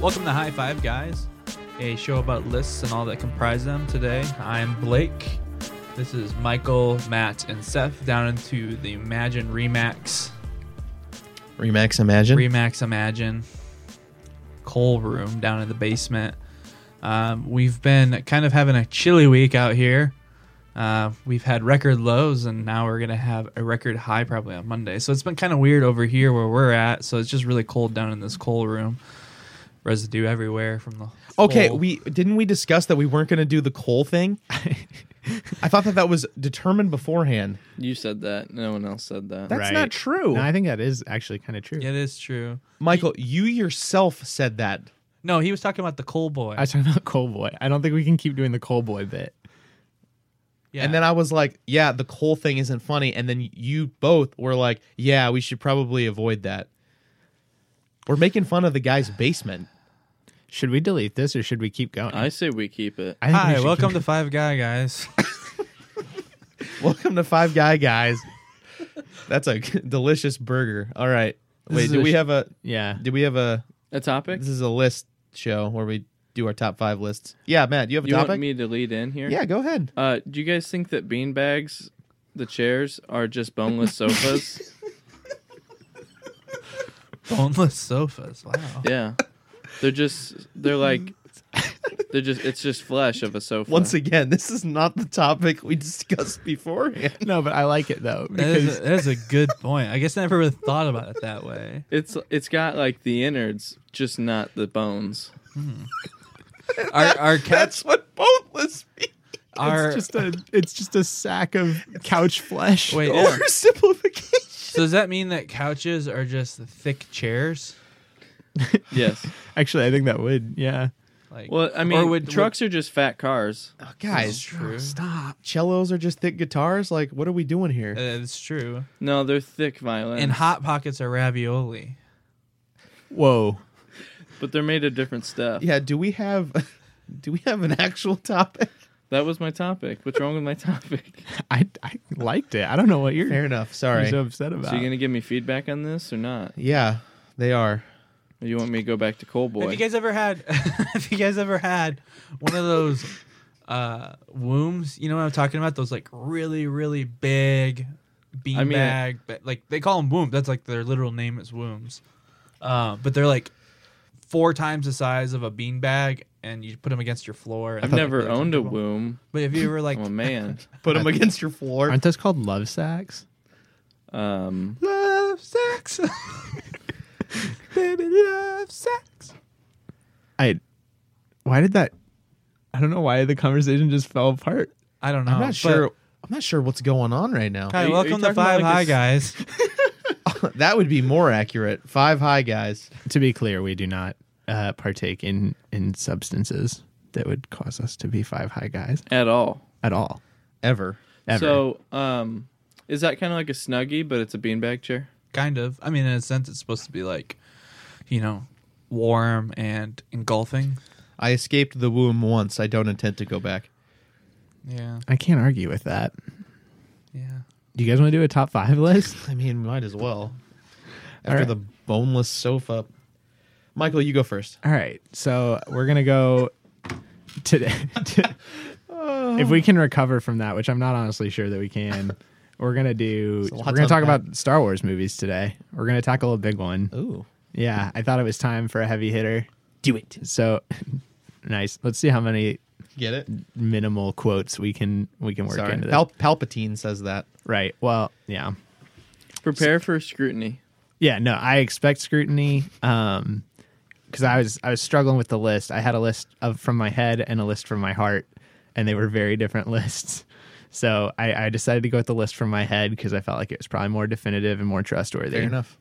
Welcome to High Five, guys, a show about lists and all that comprise them. Today, I'm Blake. This is Michael, Matt, and Seth down into the Imagine Remax Imagine coal room down in the basement. We've been kind of having a chilly week out here. We've had record lows, and now we're going to have a record high probably on Monday. So it's been kind of weird over here where we're at. So it's just really cold down in this coal room. Residue everywhere from the Okay, coal. didn't we discuss that we weren't going to do the coal thing? I thought that was determined beforehand. You said that. No one else said that. That's not true. No, I think that is actually kind of true. Yeah, it is true. Michael, you yourself said that. No, he was talking about the coal boy. I was talking about Coal Boy. I don't think we can keep doing the Coal Boy bit. Yeah. And then I was like, yeah, the coal thing isn't funny. And then you both were like, yeah, we should probably avoid that. We're making fun of the guy's basement. Should we delete this or should we keep going? I say we keep it. I think we Hi, should welcome keep- to Five Guys. Welcome to Five Guys. That's a delicious burger. All right. This Wait, is do a we sh- have a Yeah. A topic? this is a list show where we do our top 5 lists. Yeah, Matt, do you have a You topic? want me to lead in here? Yeah, go ahead. Do you guys think that beanbags, the chairs, are just boneless sofas? Boneless sofas. Wow. Yeah. It's just flesh of a sofa. Once again, this is not the topic we discussed beforehand. No, but I like it though. That Because is a good point. I guess I never really thought about it that way. It's got like the innards, just not the bones. Our cats That's what boneless means. are. it's just a sack of couch flesh. Wait, Oversimplification. so does that mean that couches are just thick chairs? Yes. Actually, I think that would. Yeah. Like, Well, I mean, trucks are just fat cars. Oh, guys, That's true. Stop. cellos are just thick guitars. Like, what are we doing here? It's true. No, they're thick violins. And Hot Pockets are ravioli. Whoa. But they're made of different stuff. Yeah, do we have an actual topic? That was my topic. What's wrong with my topic? I liked it. I don't know what you're Fair enough. you're Sorry. so upset about. So you're gonna give me feedback on this or not? Yeah, they are. Or you want me to go back to Coal Boy? Have you guys ever had? Have you guys ever had one of those wombs? You know what I'm talking about? Those like really, really big beanbag. Like they call them wombs. That's like their literal name is wombs. But they're like 4 times the size of a beanbag, and you put them against your floor. I've never owned a womb. But have you ever like I'm a man. Put them against your floor. Aren't those called love sacks? love sex? Baby, love sex. Why did that? I don't know why the conversation just fell apart. I don't know. I'm not but- sure. I'm not sure what's going on right now. Hi, Are you welcome to talking about Five like High this- Guys. That would be more accurate. 5 high guys. To be clear, we do not partake in substances that would cause us to be 5 high guys At all. at all. Ever. Ever. So, is that kind of like a Snuggie, but it's a beanbag chair? Kind of. I mean, in a sense, it's supposed to be like, warm and engulfing. I escaped the womb once. I don't intend to go back. Yeah. I can't argue with that. Yeah. Do you guys want to do a top 5 list? I mean, might as well. All After right. the boneless sofa. Michael, you go first. All right. So we're going to go today. If we can recover from that, which I'm not honestly sure that we can, we're going to a lot we're going to to talk unpack. about Star Wars movies today. We're going to tackle a big one. Ooh. Yeah. I thought it was time for a heavy hitter. Do it. So nice. Let's see how many Get it? minimal quotes we can work Sorry. into this. Palpatine says that. Right. Well, yeah. Prepare for scrutiny. Yeah, no, I expect scrutiny because I was struggling with the list. I had a list from my head and a list from my heart, and they were very different lists. So I decided to go with the list from my head because I felt like it was probably more definitive and more trustworthy. Fair enough.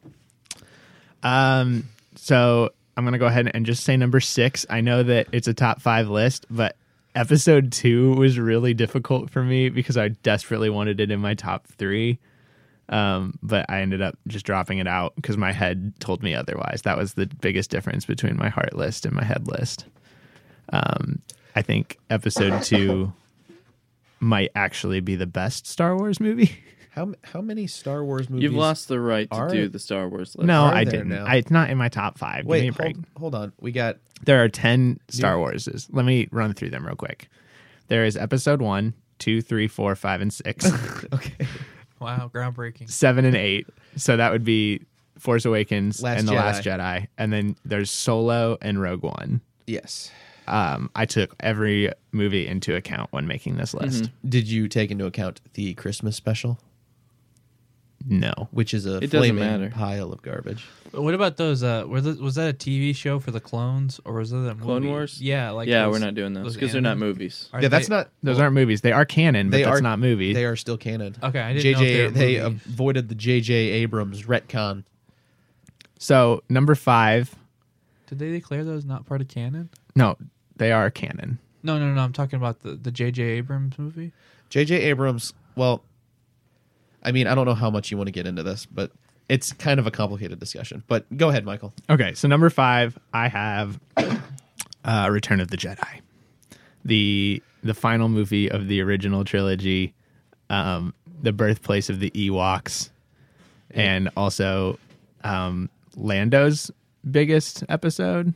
So I'm going to go ahead and just say number 6. I know that it's a top 5 list, but episode 2 was really difficult for me because I desperately wanted it in my top 3. But I ended up just dropping it out because my head told me otherwise. That was the biggest difference between my heart list and my head list. I think episode 2 might actually be the best Star Wars movie. How many Star Wars movies? You've lost the right to are- do the Star Wars list. No, are I there didn't. now? It's not in my top 5. Give me Wait, a break. hold on. We got There are 10 Star Warses. Let me run through them real quick. There is episode 1, 2, 3, 4, 5, and 6, okay. Wow, groundbreaking. 7 and 8. So that would be Force Awakens Last and The Jedi. Last Jedi. And then there's Solo and Rogue One. Yes. I took every movie into account when making this list. Did you take into account the Christmas special, No. which is a It doesn't flaming matter. pile of garbage? What about those? Was that a TV show for the clones, or was that a movie? Clone Wars? Yeah, like yeah, those- we're not doing those those because they're not anime- movies. Are Yeah, that's they- not. Those aren't movies. They are canon, but They that's are- not movies. They are still canon. Okay, I didn't know if JJ, they were they movies. avoided the JJ Abrams retcon. So, number 5. Did they declare those not part of canon? No, they are canon. No. I'm talking about the J.J. Abrams movie. JJ Abrams. Well, I mean, I don't know how much you want to get into this, but it's kind of a complicated discussion. But go ahead, Michael. Okay, so number 5, I have Return of the Jedi, the final movie of the original trilogy, the birthplace of the Ewoks, and also Lando's biggest episode.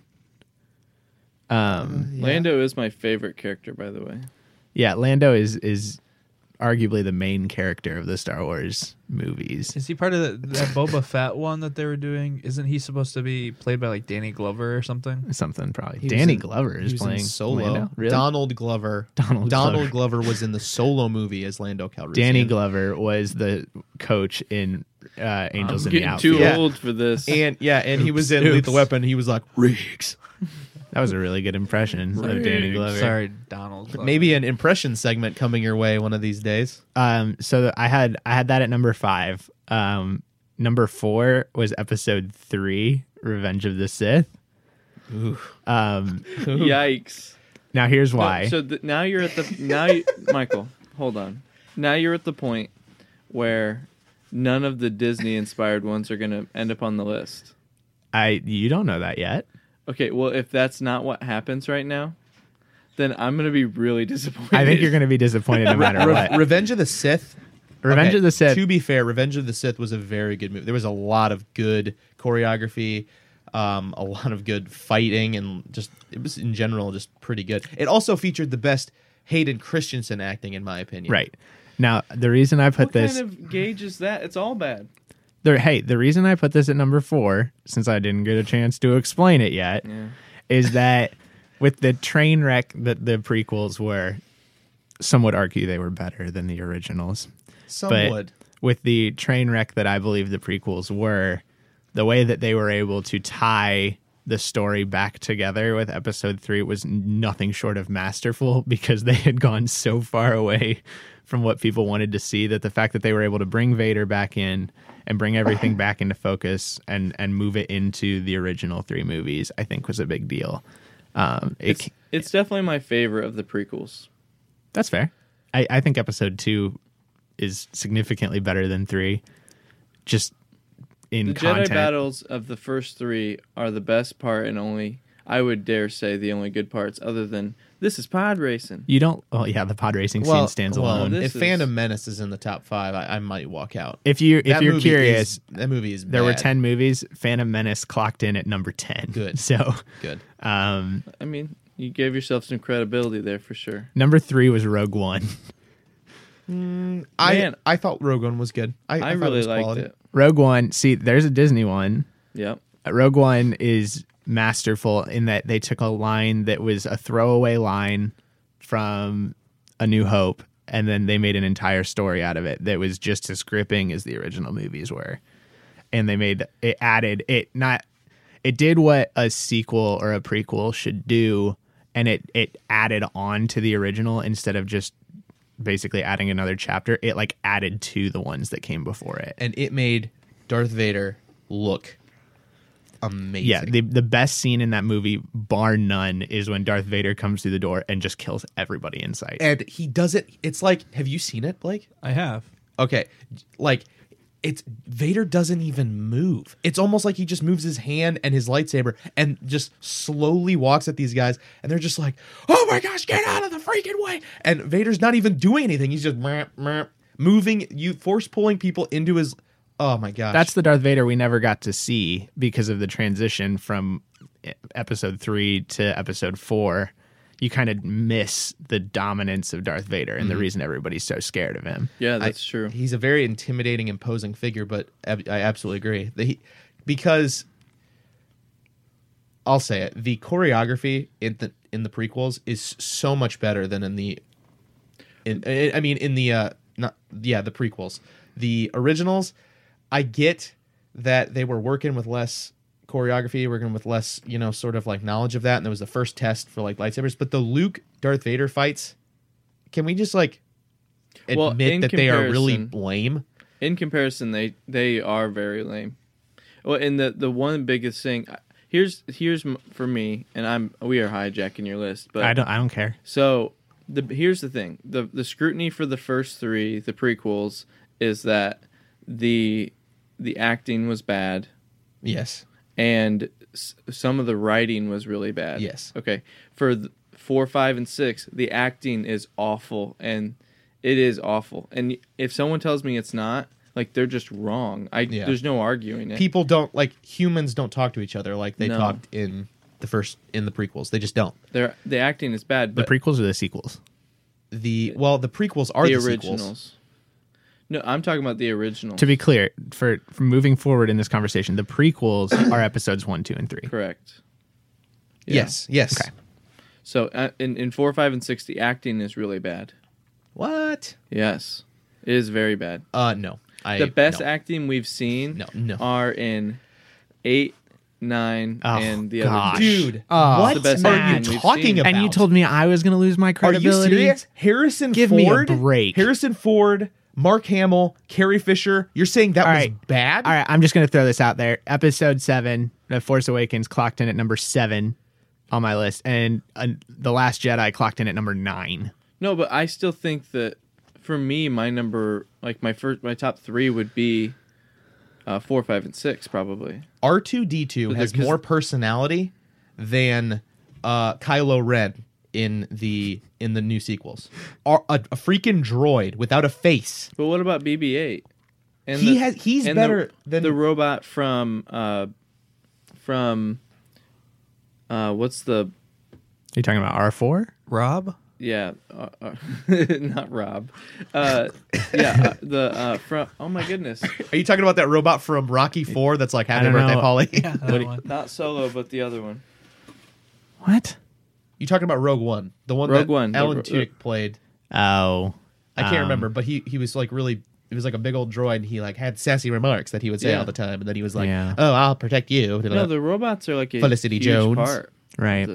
Lando is my favorite character, by the way. Yeah, Lando is arguably the main character of the Star Wars movies. Is he part of that Boba Fett one that they were doing? Isn't he supposed to be played by like Danny Glover or something? Something probably. He was Danny in- Glover he is was playing in Solo. Lando. Really? Donald Glover. Donald Glover was in the Solo movie as Lando Calrissian. Danny Glover was the coach in Angels I'm in the getting Outfield. too Yeah. old for this. And he was in Oops. Lethal Weapon. He was like Riggs. That was a really good impression of Danny Glover. Sorry, Donald. Glover. Maybe an impression segment coming your way one of these days. So I had that at number 5. Number 4 was episode 3, Revenge of the Sith. Yikes. Now here's No, why. now you're at Michael, hold on. Now you're at the point where none of the Disney inspired ones are going to end up on the list. You don't know that yet. Okay, well, if that's not what happens right now, then I'm going to be really disappointed. I think you're going to be disappointed no matter what. Revenge of the Sith. Revenge Okay, of the Sith. To be fair, Revenge of the Sith was a very good movie. There was a lot of good choreography, a lot of good fighting, and just it was in general just pretty good. It also featured the best Hayden Christensen acting, in my opinion. Right. Now, the reason I put What this... kind of gauge is that? It's all bad. the reason I put this at number 4, since I didn't get a chance to explain it yet, is that with the train wreck that the prequels were, some would argue they were better than the originals. Some But would. with the train wreck that I believe the prequels were, the way that they were able to tie the story back together with episode 3 was nothing short of masterful, because they had gone so far away from what people wanted to see that the fact that they were able to bring Vader back in and bring everything back into focus and move it into the original 3 movies, I think was a big deal. It's definitely my favorite of the prequels. That's fair. I think episode 2 is significantly better than 3. Just in The content. Jedi battles of the first 3 are the best part, and only, I would dare say, the only good parts, other than this is pod racing. You don't. Oh yeah, the pod racing scene stands alone. this If is- Phantom Menace is in the top 5, I might walk out. If you're That movie curious, that movie is there were bad. 10 movies. Phantom Menace clocked in at number 10. Good. So, Good. I mean, you gave yourself some credibility there for sure. number 3 was Rogue One. I thought Rogue One was good. I thought really was liked quality. it. Rogue One. See, there's a Disney one. Yep. Rogue One is masterful in that they took a line that was a throwaway line from A New Hope, and then they made an entire story out of it that was just as gripping as the original movies were. And they made it, added it, not, it did what a sequel or a prequel should do, and it added on to the original instead of just basically adding another chapter. It like added to the ones that came before it. And it made Darth Vader look amazing. Yeah, the best scene in that movie, bar none, is when Darth Vader comes through the door and just kills everybody in sight. And he does it. It's like, have you seen it, Blake? I have. Okay, like it's Vader doesn't even move. It's almost like he just moves his hand and his lightsaber and just slowly walks at these guys, and they're just like, "Oh my gosh, get out of the freaking way!" And Vader's not even doing anything. He's just, "Meh, meh." force pulling people into his. Oh my gosh, That's the Darth Vader we never got to see because of the transition from episode 3 to episode 4. You kind of miss the dominance of Darth Vader and the reason everybody's so scared of him. Yeah, that's true. He's a very intimidating, imposing figure, but I absolutely agree. Because I'll say it, the choreography in the prequels is so much better than in the prequels. The originals, I get that they were working with less choreography, working with less, sort of like knowledge of that, and it was the first test for like lightsabers. But the Luke Darth Vader fights, can we just like admit that they are really lame? In comparison, they are very lame. Well, and the one biggest thing here's for me, and we are hijacking your list, but I don't care. So here's the thing: the scrutiny for the first 3, the prequels, is that the acting was bad. Yes. And some of the writing was really bad. Yes. Okay. For 4, 5, and 6, the acting is awful, and it is awful. And if someone tells me it's not, like, they're just wrong. There's no arguing it. People don't humans don't talk to each other like they talked in the prequels. They just don't. The acting is bad. The But prequels or the sequels? The prequels are the originals. sequels. No, I'm talking about the original. To be clear, for moving forward in this conversation, the prequels are episodes 1, 2, and 3. Correct. Yeah. Yes. Okay. So in 4, 5, and 6, the acting is really bad. What? Yes, it is very bad. No. The best acting we've seen are in 8, 9, and the gosh. other. Dude, Oh, what the best are acting you we've talking seen. about? And you told me I was going to lose my Are credibility. you serious? Harrison Give me a Ford? break. Harrison Ford, Mark Hamill, Carrie Fisher. You're saying that All was right. bad? All right, I'm just going to throw this out there. Episode 7, The Force Awakens, clocked in at number 7 on my list, and The Last Jedi clocked in at number 9. No, but I still think that for me, my number, like my top 3 would be 4, 5, and 6, probably. R2-D2 has more personality than Kylo Ren in the new sequels. A freaking droid without a face. But what about BB-8? And He's better than the robot from what's the You talking about R4? Rob? not Rob. From oh my goodness, Are you talking about that robot from Rocky 4 that's like Happy don't Birthday, know. Polly? Yeah, that one. not Solo, but the other one. What? You talking about Rogue One? The one Rogue that One, Alan the- Tudyk played. Oh. I can't remember, but he was like really. It was like a big old droid. And he like had sassy remarks that he would say Yeah. all the time, and then he was like, Yeah. "Oh, I'll protect you." No, the robots are like a Felicity huge Jones. part. Right.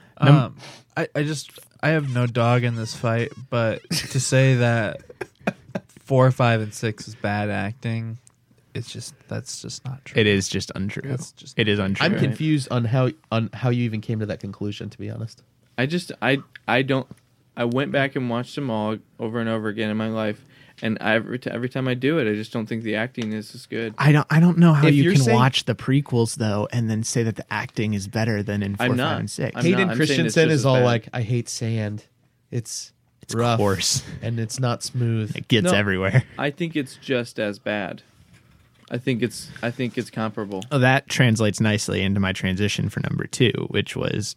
I have no dog in this fight, but to say that 4, 5, and 6 is bad acting, that's just not true. It is just untrue. It is untrue. I'm confused on how you even came to that conclusion. To be honest, I went back and watched them all over and over again in my life, and every time I do it, I just don't think the acting is as good. I don't know how If you you're can saying- watch the prequels though and then say that the acting is better than in 4, I'm 5, not. and 6. I'm Hayden not. I'm saying it's Christensen just is as all bad. like, "I hate sand. It's rough coarse. and it's not smooth." It gets No. everywhere. I think it's just as bad. I think it's comparable. Oh, that translates nicely into my transition for number 2, which was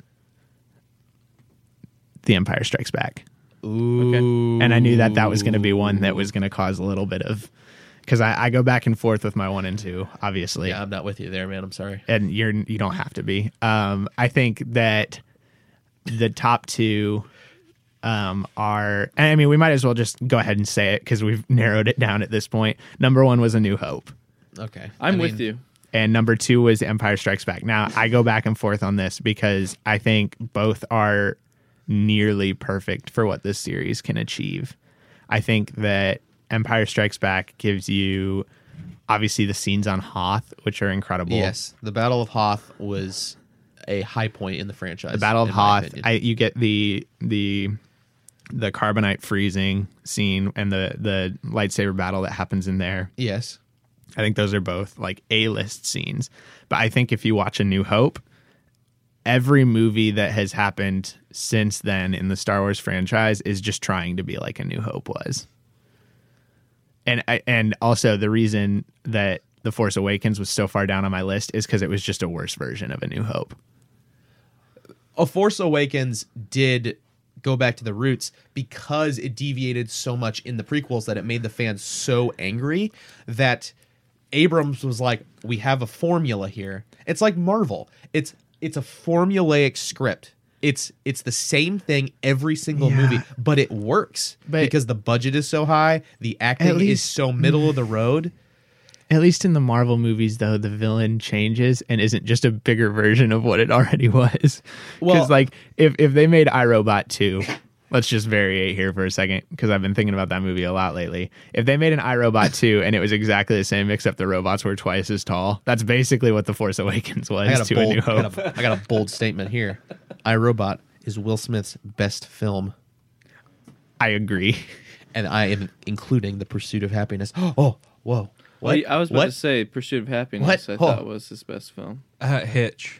The Empire Strikes Back. Ooh, And I knew that was going to be one that was going to cause a little bit of, because I go back and forth with my 1 and 2, obviously. Yeah, I'm not with you there, man. I'm sorry. And you don't have to be. I think that the top 2 are, and I mean, we might as well just go ahead and say it because we've narrowed it down at this point. Number 1 was A New Hope, Okay, I'm with you. and number 2 was Empire Strikes Back. Now I go back and forth on this because I think both are nearly perfect for what this series can achieve. I think that Empire Strikes Back gives you obviously the scenes on Hoth, which are incredible. Yes, the Battle of Hoth was a high point in the franchise. The Battle of in my Hoth, opinion. you get the carbonite freezing scene and the lightsaber battle that happens in there. Yes. I think those are both like A-list scenes. But I think if you watch A New Hope, every movie that has happened since then in the Star Wars franchise is just trying to be like A New Hope was. and also the reason that The Force Awakens was so far down on my list is because it was just a worse version of A New Hope. A Force Awakens did go back to the roots because it deviated so much in the prequels that it made the fans so angry that Abrams was like, we have a formula here. It's like Marvel. It's a formulaic script. It's the same thing every single movie, but it works because the budget is so high, the acting is so middle of the road. At least in the Marvel movies, though, the villain changes and isn't just a bigger version of what it already was. Because, like, if they made iRobot 2, let's just variate here for a second, because I've been thinking about that movie a lot lately. If they made an iRobot 2 and it was exactly the same, except the robots were twice as tall, that's basically what The Force Awakens was to A New Hope. I got a bold statement here. iRobot is Will Smith's best film. I agree. And I am including The Pursuit of Happiness. Oh, whoa. What? Well, I was about to say Pursuit of Happiness. I thought was his best film. Hitch.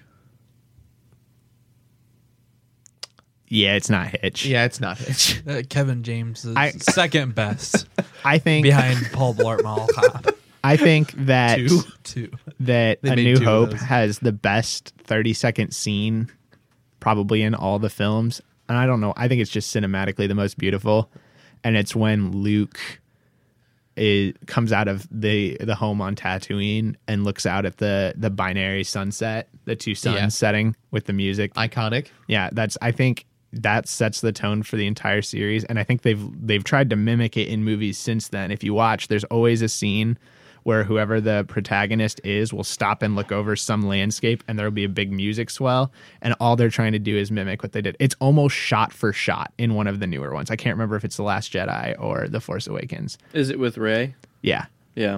Yeah, it's not Hitch. Yeah, it's not Hitch. Kevin James is second best. I think behind Paul Blart Mall Cop. I think that Two. that A New Hope has the best 30-second scene probably in all the films. And I don't know. I think it's just cinematically the most beautiful. And it's when Luke comes out of the home on Tatooine and looks out at the binary sunset, the two suns setting with the music. Iconic. Yeah, I think that sets the tone for the entire series, and I think they've tried to mimic it in movies since then. If you watch, there's always a scene where whoever the protagonist is will stop and look over some landscape, and there'll be a big music swell, and all they're trying to do is mimic what they did. It's almost shot for shot in one of the newer ones. I can't remember if it's The Last Jedi or The Force Awakens. Is it with Rey? Yeah. Yeah.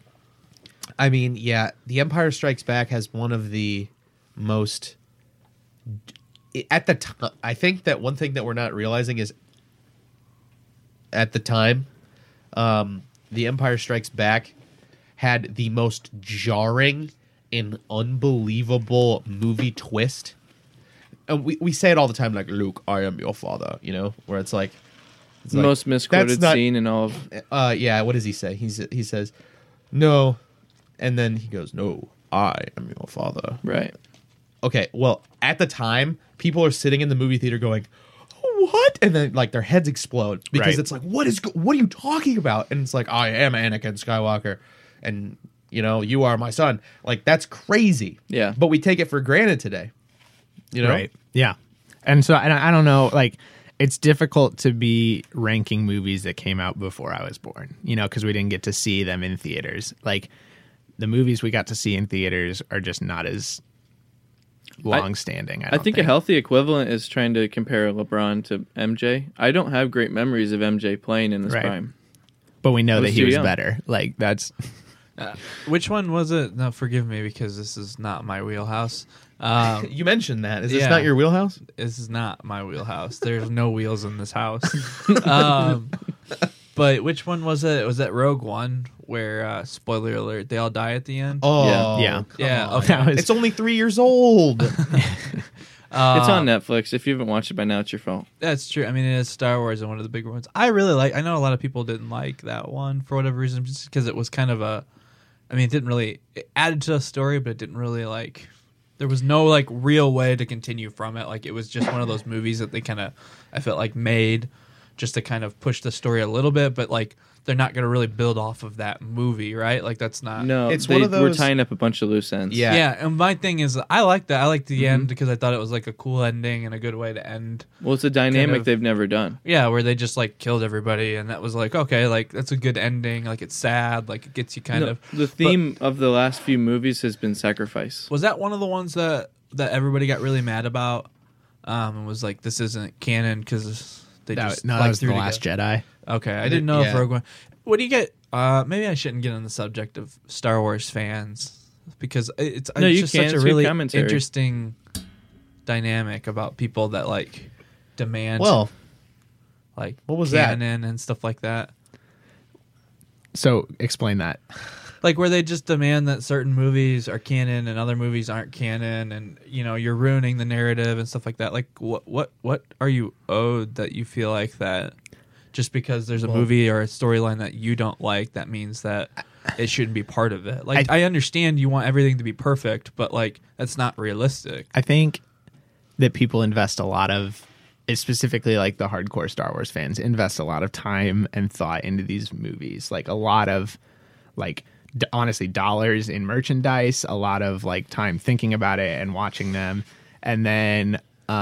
I mean, yeah, The Empire Strikes Back has one of the most... At the time, I think that one thing that we're not realizing is at the time, The Empire Strikes Back had the most jarring and unbelievable movie twist. And we say it all the time, like, Luke, I am your father, you know, where it's like most misquoted scene in all of... yeah, what does he say? He says, no, and then he goes, no, I am your father. Right. Okay, well, at the time, people are sitting in the movie theater going, what? And then, like, their heads explode because it's like, what are you talking about? And it's like, I am Anakin Skywalker, and, you know, you are my son. Like, that's crazy. Yeah. But we take it for granted today. You know? Right. Yeah. And so, and I don't know, like, it's difficult to be ranking movies that came out before I was born, you know, because we didn't get to see them in theaters. Like, the movies we got to see in theaters are just not as long-standing. I think a healthy equivalent is trying to compare LeBron to MJ. I don't have great memories of MJ playing in this prime. But we know that he was better. Like, that's... Which one was it? No, forgive me, because this is not my wheelhouse. You mentioned that. Is this not your wheelhouse? This is not my wheelhouse. There's no wheels in this house. But which one was it? Was that Rogue One, where, spoiler alert, they all die at the end? Oh, yeah. Okay. It's only 3 years old. It's on Netflix. If you haven't watched it by now, it's your fault. That's true. I mean, it is Star Wars and one of the big ones. I know a lot of people didn't like that one for whatever reason, just because it was kind of it added to the story, but it didn't really, like, there was no, like, real way to continue from it. Like, it was just one of those movies that they kind of, I felt like, made just to kind of push the story a little bit, but, like, they're not going to really build off of that movie, right? Like, that's not... No, we're tying up a bunch of loose ends. Yeah, and my thing is, I like that. I like the end because I thought it was, like, a cool ending and a good way to end. Well, it's a dynamic they've never done. Yeah, where they just, like, killed everybody, and that was like, okay, like, that's a good ending. Like, it's sad. Like, it gets you kind of... The theme of the last few movies has been sacrifice. Was that one of the ones that everybody got really mad about? And was like, this isn't canon because... that was The Last Jedi. Okay, I didn't know if Rogue One... What do you get? Maybe I shouldn't get on the subject of Star Wars fans because it's just such a really interesting dynamic about people that, like, demand... like, what was canon and stuff like that. So, explain that. Like, where they just demand that certain movies are canon and other movies aren't canon, and, you know, you're ruining the narrative and stuff like that. Like, what are you owed that you feel like that just because there's a movie or a storyline that you don't like, that means that it shouldn't be part of it. Like, I understand you want everything to be perfect, but like that's not realistic. I think that people invest a lot of, specifically like the hardcore Star Wars fans, invest a lot of time and thought into these movies. Like a lot of like honestly dollars in merchandise, a lot of like time thinking about it and watching them. And then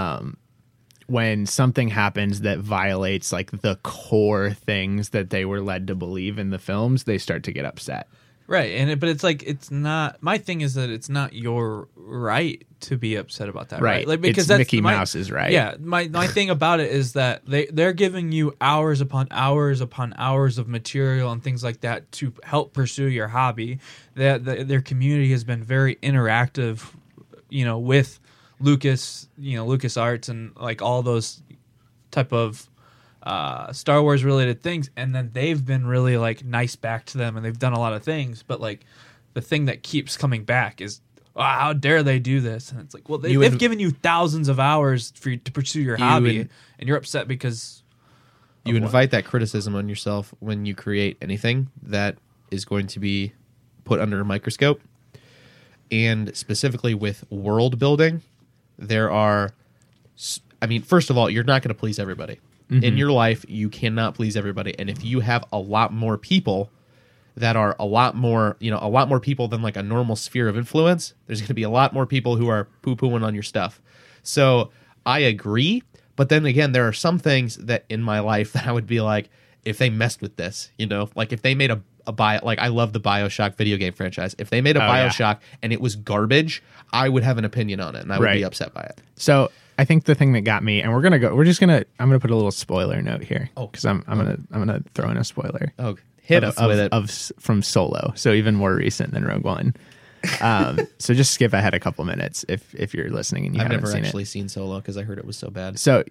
when something happens that violates like the core things that they were led to believe in the films, they start to get upset. Right. But it's like, it's not, my thing is that it's not your right to be upset about that. Right. Like, because it's that's Mickey Mouse's right. Yeah. My thing about it is that they're giving you hours upon hours upon hours of material and things like that to help pursue your hobby. Their community has been very interactive, with Lucas, LucasArts and like all those type of Star Wars related things, and then they've been really like nice back to them, and they've done a lot of things. But like the thing that keeps coming back is, how dare they do this? And it's like, well, they've given you thousands of hours for you to pursue your hobby, and you're upset because you invite that criticism on yourself when you create anything that is going to be put under a microscope. And specifically with world building, there are, first of all, you're not going to please everybody. Mm-hmm. In your life, you cannot please everybody. And if you have a lot more people that are a lot more people than like a normal sphere of influence, there's going to be a lot more people who are poo-pooing on your stuff. So I agree. But then again, there are some things that in my life that I would be like, if they messed with this, like if they made I love the BioShock video game franchise. If they made a BioShock and it was garbage, I would have an opinion on it and I would be upset by it. So I think the thing that got me, and I'm gonna put a little spoiler note here because I'm gonna throw in a spoiler. Oh, hit us with it from Solo, so even more recent than Rogue One. So just skip ahead a couple minutes if you're listening and you haven't seen it. I've never actually seen Solo because I heard it was so bad. So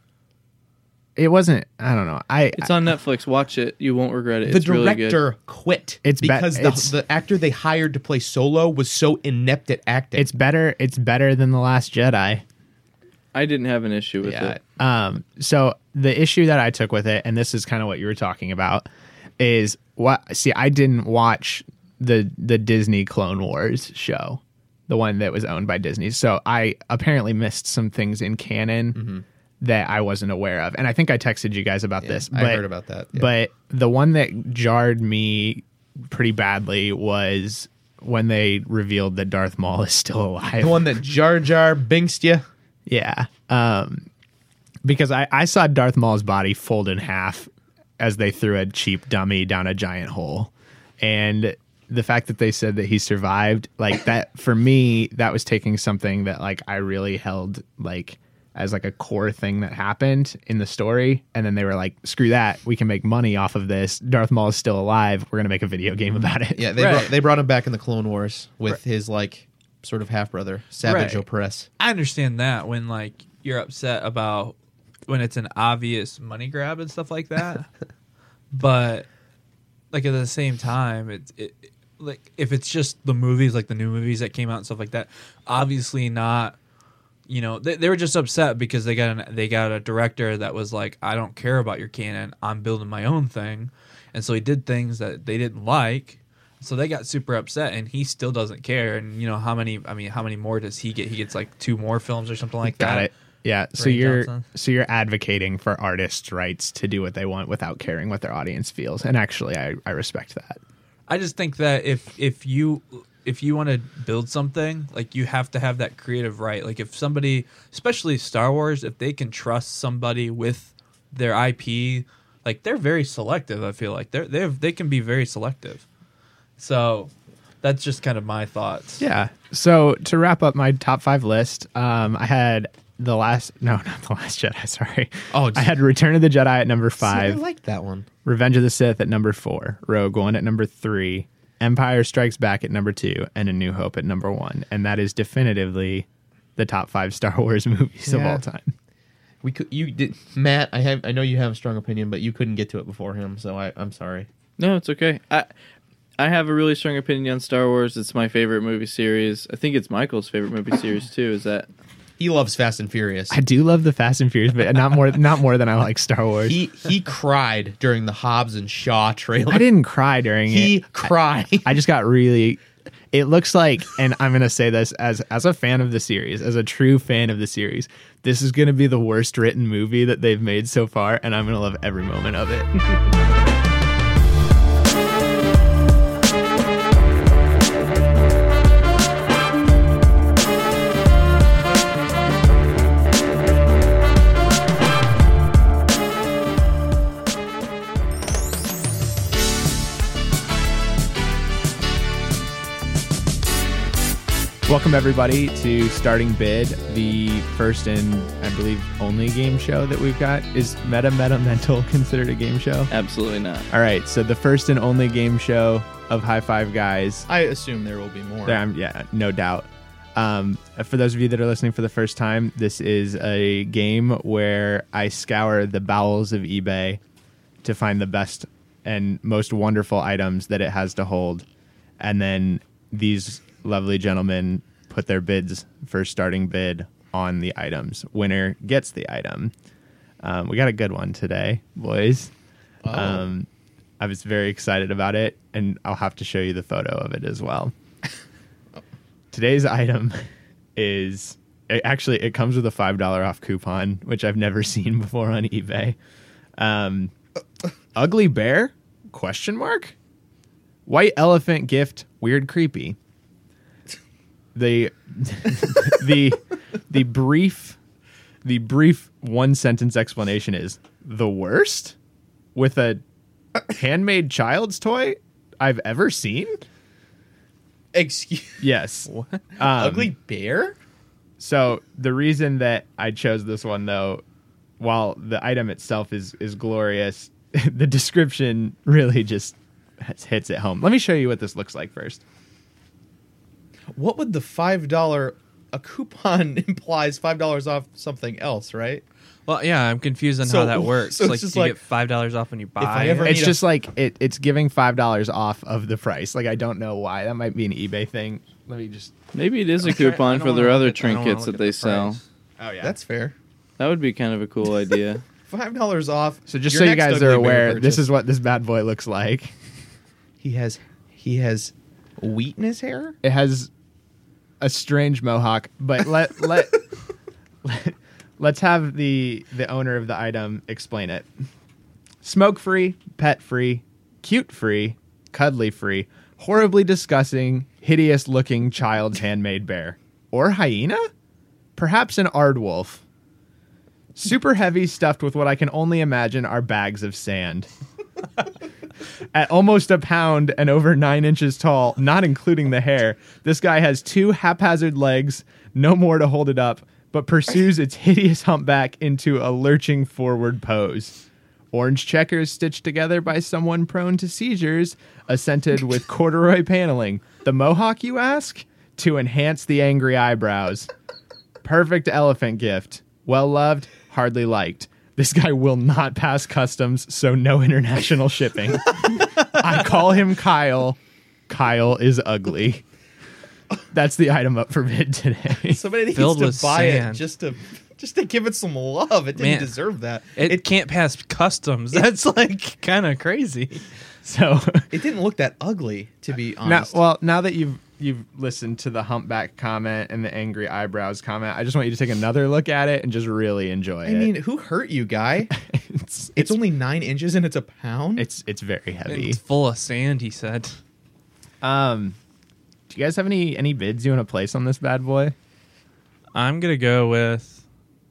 it wasn't. I don't know. It's on Netflix. Watch it. You won't regret it. The it's director really good. quit because the actor they hired to play Solo was so inept at acting. It's better than The Last Jedi. I didn't have an issue with it. So the issue that I took with it, and this is kind of what you were talking about, is I didn't watch the Disney Clone Wars show, the one that was owned by Disney. So I apparently missed some things in canon that I wasn't aware of. And I think I texted you guys about this. I heard about that. Yeah. But the one that jarred me pretty badly was when they revealed that Darth Maul is still alive. The one that Jar Jar Binksed you? Yeah. Because I saw Darth Maul's body fold in half as they threw a cheap dummy down a giant hole. And the fact that they said that he survived, like that, for me, that was taking something that like I really held like as like a core thing that happened in the story. And then they were like, screw that. We can make money off of this. Darth Maul is still alive. We're going to make a video game about it. Yeah. They brought him back in the Clone Wars with his like sort of half brother, Savage Opress. I understand that when like you're upset about when it's an obvious money grab and stuff like that. But like at the same time, it like if it's just the movies, like the new movies that came out and stuff like that, obviously not. They were just upset because they got a director that was like, I don't care about your canon. I'm building my own thing, and so he did things that they didn't like. So they got super upset, and he still doesn't care. And how many more does he get? He gets like 2 more films or something like that. Got it. Yeah. So you're advocating for artists' rights to do what they want without caring what their audience feels. And actually, I respect that. I just think that if you want to build something, like you have to have that creative right. Like if somebody, especially Star Wars, if they can trust somebody with their IP, like they're very selective. I feel like they can be very selective. So that's just kind of my thoughts. Yeah. So to wrap up my top 5 list, I had not The Last Jedi. Sorry. I had Return of the Jedi at number 5. See, I like that one. Revenge of the Sith at number 4. Rogue One at number 3. Empire Strikes Back at number 2, and A New Hope at number 1. And that is definitively the top 5 Star Wars movies of all time. Matt, I know you have a strong opinion, but you couldn't get to it before him, so I'm sorry. No, it's okay. I have a really strong opinion on Star Wars. It's my favorite movie series. I think it's Michael's favorite movie series too. Is that He loves Fast and Furious. I do love the Fast and Furious, but not more than I like Star Wars. He cried during the Hobbs and Shaw trailer. I didn't cry during it. He cried. I just got really. It looks like, and I'm going to say this as a fan of the series, as a true fan of the series, this is going to be the worst written movie that they've made so far, and I'm going to love every moment of it. Welcome, everybody, to Starting Bid, the first and, I believe, only game show that we've got. Is Meta Mental considered a game show? Absolutely not. All right, so the first and only game show of High Five Guys. I assume there will be more. Yeah, no doubt. For those of you that are listening for the first time, this is a game where I scour the bowels of eBay to find the best and most wonderful items that it has to hold. And then these lovely gentlemen put their bids for Starting Bid on the items. Winner gets the item. We got a good one today, boys. Oh. I was very excited about it, and I'll have to show you the photo of it as well. Today's item is it comes with a $5 off coupon, which I've never seen before on eBay. Ugly bear? ? White elephant gift, weird creepy. The brief one sentence explanation is the worst with a handmade child's toy I've ever seen. Excuse. Yes. What? Ugly bear? So the reason that I chose this one, though, while the item itself is glorious, the description really just hits it home. Let me show you what this looks like first. What would the $5 a coupon implies $5 off something else, right? Well, yeah, I'm confused on how that works. So it's like, just you like, get $5 off when you buy. I ever it? It's need just like it's giving $5 off of the price. Like, I don't know why. That might be an eBay thing. Let me just. Maybe it is a coupon for their other trinkets that they sell. Oh yeah, That's fair. That would be kind of a cool idea. $5 off. So just your so you next guys ugly are bear aware, purchase. this is what this bad boy looks like. He has wheat in his hair? It has a strange mohawk, but let's have the owner of the item explain it. Smoke free, pet free, cute free, cuddly free, horribly disgusting, hideous looking child's handmade bear. Or hyena? Perhaps an aardwolf. Super heavy, stuffed with what I can only imagine are bags of sand. At almost a pound and over 9 inches tall, not including the hair, this guy has 2 haphazard legs, no more to hold it up, but pursues its hideous humpback into a lurching forward pose. Orange checkers stitched together by someone prone to seizures, accented with corduroy paneling. The mohawk, you ask? To enhance the angry eyebrows. Perfect elephant gift. Well loved, hardly liked. This guy will not pass customs, so no international shipping. I call him Kyle. Kyle is ugly. That's the item up for bid today. Somebody needs Filled to with buy sand. it just to give it some love. It didn't Man, deserve that. It can't pass customs. That's like kind of crazy. So It didn't look that ugly, to be honest. now that you've listened to the humpback comment and the angry eyebrows comment, I just want you to take another look at it and just really enjoy it. I mean, who hurt you, guy? It's only 9 inches and it's a pound. it's very heavy. It's full of sand, he said. Do you guys have any bids you want to place on this bad boy? I'm going to go with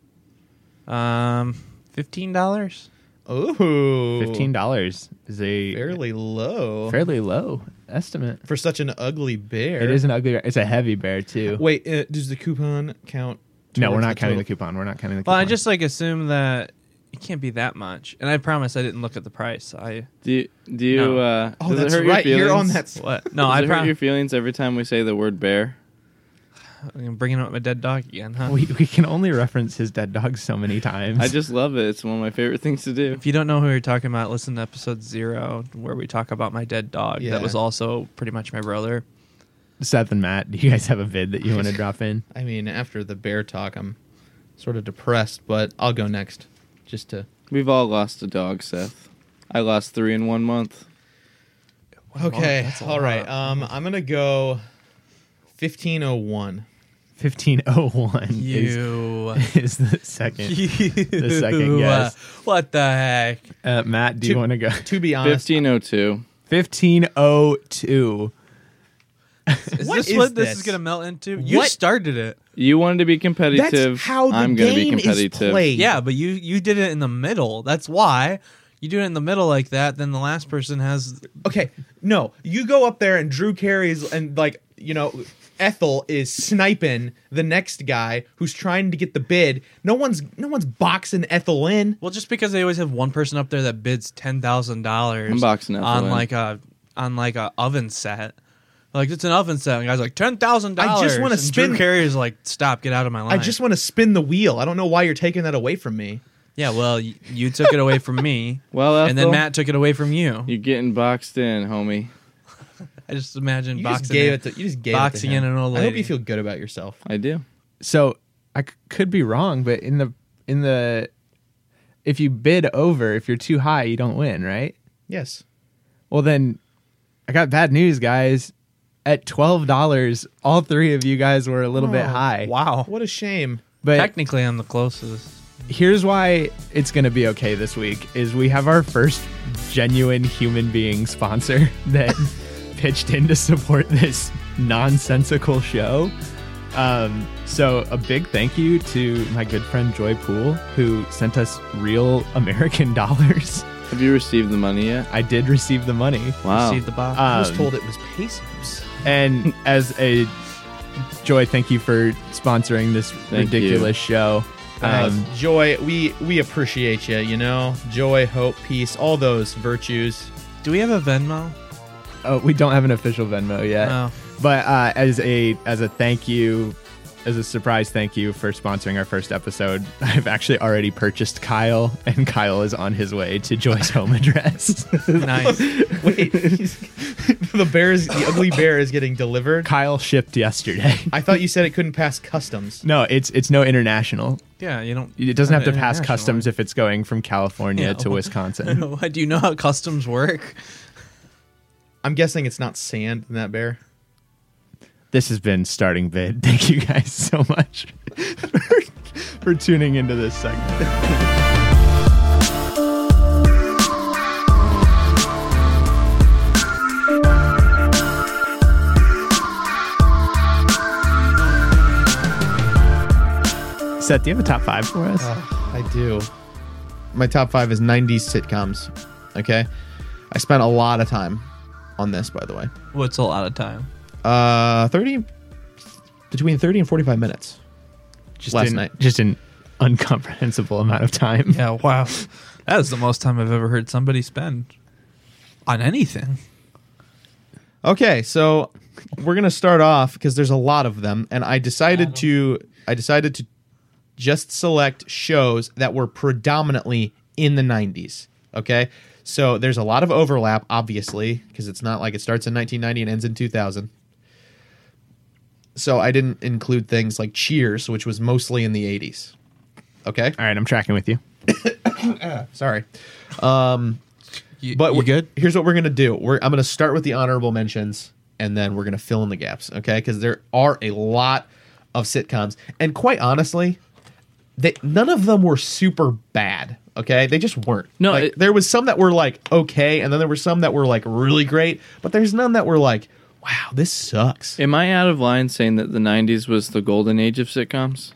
$15. Oh, $15 is a fairly low fairly low estimate. for such an ugly bear. It is an ugly bear. It's a heavy bear too. Wait, does the coupon count? No, we're towards not counting the total? coupon. We're not counting the Well, coupon. I just like assume that it can't be that much. And I promise I didn't look at the price. Do you No. Oh, does it that's hurt right. your You're on feelings? that. What? No, Does I it hurt your promise. feelings every time we say the word bear? I'm bringing up my dead dog again, huh? we can only reference his dead dog so many times. I just love it. It's one of my favorite things to do. If you don't know who we're talking about, listen to episode 0 where we talk about my dead dog. Yeah. That was also pretty much my brother. Seth and Matt, do you guys have a vid that you want to drop in? I mean, after the bear talk, I'm sort of depressed, but I'll go next. Just to. We've all lost a dog, Seth. I lost 3 in 1 month. Okay, all right. I'm gonna go 1501. 1501 You. is the second guess. What the heck? Matt, do you want to go? To be honest, 1502. 1502. Is What this is what this this? is going to melt into? You What? started it. You wanted to be competitive. that's how the I'm gonna be game is competitive. played. Yeah, but you did it in the middle. That's why. You do it in the middle like that, then the last person has... Okay, no, you go up there and Drew carries and Ethel is sniping the next guy who's trying to get the bid. No one's boxing Ethel in. Well, just because they always have one person up there that bids $10,000 I'm boxing Ethel on in. like a oven set. Like, it's an oven set. And the guy's like, $10,000. I just wanna And spin- Drew Carey is like, stop, get out of my line. I just want to spin the wheel. I don't know why you're taking that away from me. Yeah, well, you took it away from me. Well, and then Ethel, Matt took it away from you. you're getting boxed in, homie. I just imagine You boxing just gave in. it to you just gave boxing it to him. in an old I hope lady. you feel good about yourself. I do. So I could be wrong, but in the if you bid over, if you're too high, you don't win, right? Yes. Well, then I got bad news, guys. At $12, all three of you guys were a little bit high. Wow. What a shame. But Technically, I'm the closest. here's why it's going to be okay this week is we have our first genuine human being sponsor that pitched in to support this nonsensical show. So a big thank you to my good friend Joy Poole, who sent us real American dollars. Have you received the money yet? I did receive the money. Wow. Receive the box. I was told it was pesos. And as a Joy, thank you for sponsoring this Thank ridiculous show. Joy, we appreciate you. Joy, hope, peace, all those virtues. Do we have a Venmo? We don't have an official Venmo yet. No. But as a thank you, as a surprise thank you for sponsoring our first episode, I've actually already purchased Kyle, and Kyle is on his way to Joy's home address. Nice. Wait, the ugly bear is getting delivered. Kyle shipped yesterday. I thought you said it couldn't pass customs. No, it's no international. Yeah, you don't. It doesn't have to pass international. customs if it's going from California Yeah, to well- Wisconsin. What, do you know how customs work? I'm guessing it's not sand in that bear. This has been Starting Bid. Thank you guys so much for tuning into this segment. Seth, do you have a top 5 for us? I do. My top 5 is 90s sitcoms. Okay? I spent a lot of time on this, by the way. What's a lot of time? 30 between 30 and 45 minutes. Just last an, night. Just an incomprehensible amount of time. Yeah, wow. That is the most time I've ever heard somebody spend on anything. Okay, so we're gonna start off because there's a lot of them, and I decided to just select shows that were predominantly in the 90s. Okay, so there's a lot of overlap, obviously, because it's not like it starts in 1990 and ends in 2000. So I didn't include things like Cheers, which was mostly in the 80s. Okay, All right, I'm tracking with you. sorry. You, But you good? Here's what we're gonna do. I'm gonna start with the honorable mentions, and then we're gonna fill in the gaps. Okay, because there are a lot of sitcoms, and quite honestly, none of them were super bad. Okay, they just weren't. No, Like, there was some that were like okay, and then there were some that were like really great, but there's none that were like, wow, this sucks. Am I out of line saying that the 90s was the golden age of sitcoms?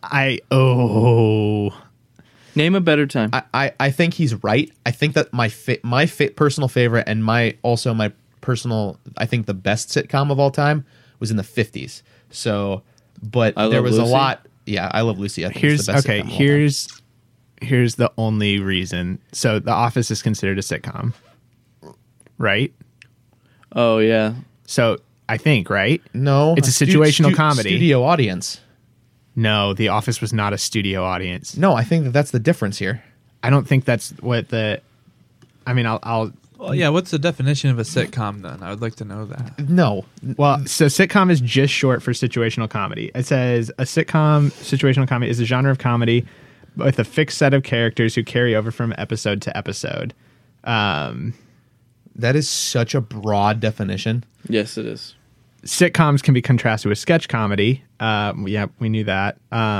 Name a better time. I think he's right. I think that my personal favorite and my personal, I think the best sitcom of all time was in the 50s. So, but I there Love was Lucy? a lot. Yeah, I Love Lucy. I think it's the best sitcom of all time. Here's the only reason. So The Office is considered a sitcom, right? Oh, yeah. So I think, right? No, It's a situational comedy. Studio audience. No, The Office was not a studio audience. No, I think that's the difference here. I don't think that's what the. I mean, I'll Well, yeah. What's the definition of a sitcom then? I would like to know that. No. Well, so sitcom is just short for situational comedy. It says a sitcom, situational comedy, is a genre of comedy with a fixed set of characters who carry over from episode to episode. That is such a broad definition. Yes, it is. Sitcoms can be contrasted with sketch comedy. Yeah, we knew that.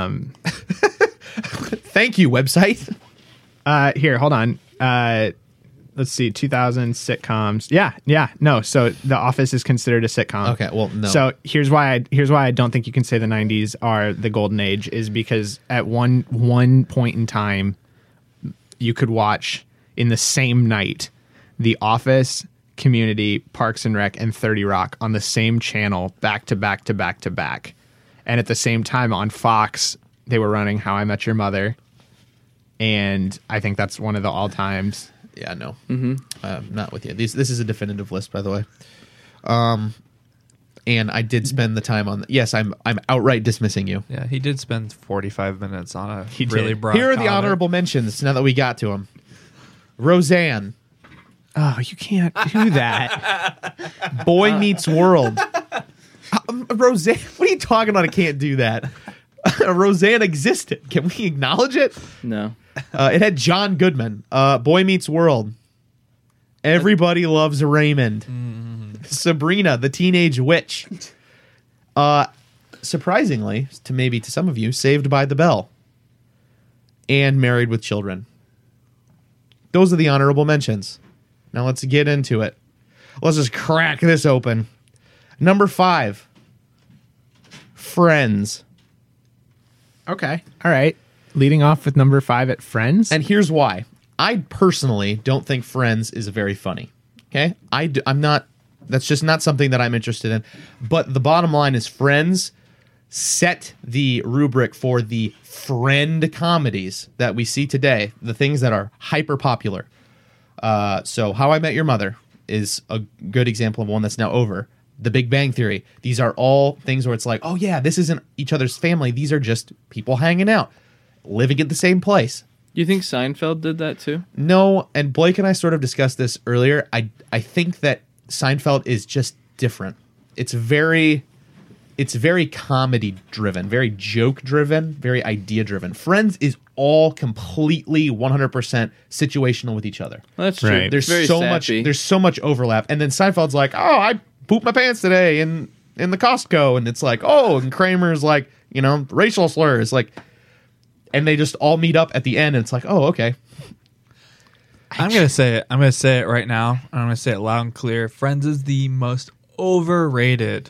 Thank you, website. Here, hold on. Let's see, 2000 sitcoms. Yeah, no. So The Office is considered a sitcom. Okay, well, no. So here's why I don't think you can say the 90s are the golden age, is because at one point in time, you could watch in the same night The Office, Community, Parks and Rec, and 30 Rock on the same channel, back to back to back to back. And at the same time on Fox, they were running How I Met Your Mother. And I think that's one of the all-times. Yeah, no. Not with you. This is a definitive list, by the way. And I did spend the time on... Yes, I'm outright dismissing you. Yeah, he did spend 45 minutes on a He really did. broad Here are the comment. honorable mentions, now that we got to them. Roseanne. Oh, you can't do that. Boy Meets World. Roseanne, what are you talking about? I can't do that. Roseanne existed. Can we acknowledge it? No. It had John Goodman. Boy Meets World. Everybody Loves Raymond. Sabrina, the Teenage Witch. Surprisingly, to some of you, Saved by the Bell. And Married with Children. Those are the honorable mentions. Now let's get into it. Let's just crack this open. Number 5. Friends. Okay. All right. Leading off with number 5 at Friends. And here's why. I personally don't think Friends is very funny. Okay? I'm not... That's just not something that I'm interested in. But the bottom line is Friends set the rubric for the friend comedies that we see today. The things that are hyper popular. So How I Met Your Mother is a good example of one that's now over. The Big Bang Theory. These are all things where it's like, oh yeah, this isn't each other's family. These are just people hanging out, living at the same place. You think Seinfeld did that too? No, and Blake and I sort of discussed this earlier. I think that Seinfeld is just different. It's very comedy driven, very joke driven, very idea driven. Friends is all completely 100% situational with each other. Well, that's true. Right. There's Very so sappy. much. There's so much overlap, and then Seinfeld's like, "Oh, I pooped my pants today in the Costco," and it's like, "Oh," and Kramer's like, racial slurs, like, and they just all meet up at the end, and it's like, "Oh, okay." I'm gonna say it. I'm gonna say it right now. I'm gonna say it loud and clear. Friends is the most overrated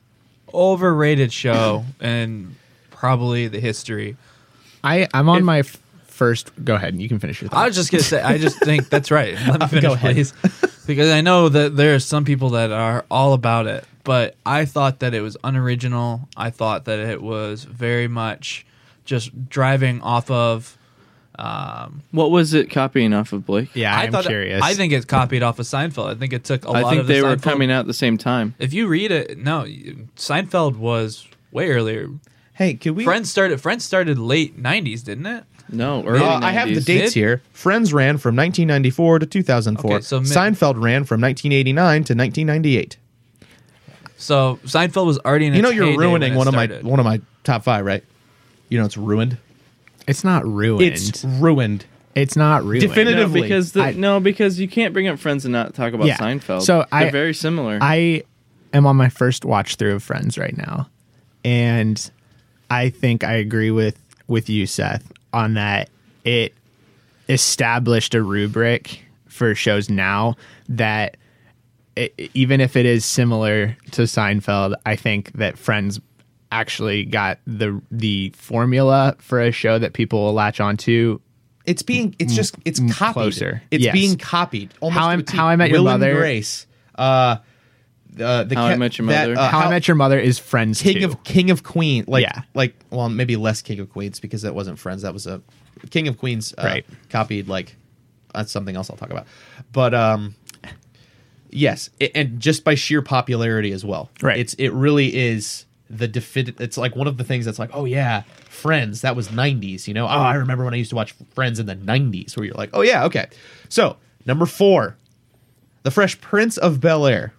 show in probably the history. I'm on my first. Go ahead. You can finish your thought. I was just gonna say. I just think that's right. Let me finish, Go ahead. please, because I know that there are some people that are all about it. But I thought that it was unoriginal. I thought that it was very much just driving off of. What was it copying off of, Blake? Yeah, I'm curious. I think it's copied off of Seinfeld. I think it took a lot I of think the they were Seinfeld- coming out at the same time. If you read it, no, Seinfeld was way earlier. Hey, could we? Friends started late 90s, didn't it? No, early 90s. I have the dates Did? here. Friends ran from 1994 to 2004. Okay, so Seinfeld ran from 1989 to 1998. So Seinfeld was already in its You're heyday ruining when one it of started. my top 5, right? It's ruined. It's not ruined. It's ruined. It's not ruined. Definitively. Because you can't bring up Friends and not talk about Yeah. Seinfeld. So they're very similar. I am on my first watch through of Friends right now, and I think I agree with you, Seth, on that. It established a rubric for shows now that even if it is similar to Seinfeld, I think that Friends actually got the formula for a show that people will latch onto. It's copied. Closer. It's Yes. being copied. Almost How I Met Your Will and Mother. Grace. How I Met Your Mother. How I Met Your Mother is Friends too. King of Queens. Yeah. Well, maybe less King of Queens because that wasn't Friends. That was a King of Queens. Right. Copied that's something else I'll talk about. But yes, and just by sheer popularity as well. Right. It really is the definitive. It's like one of the things that's like, oh yeah, Friends. That was 90s. Oh, I remember when I used to watch Friends in the 90s, where you're like, oh yeah, okay. So number 4, The Fresh Prince of Bel-Air.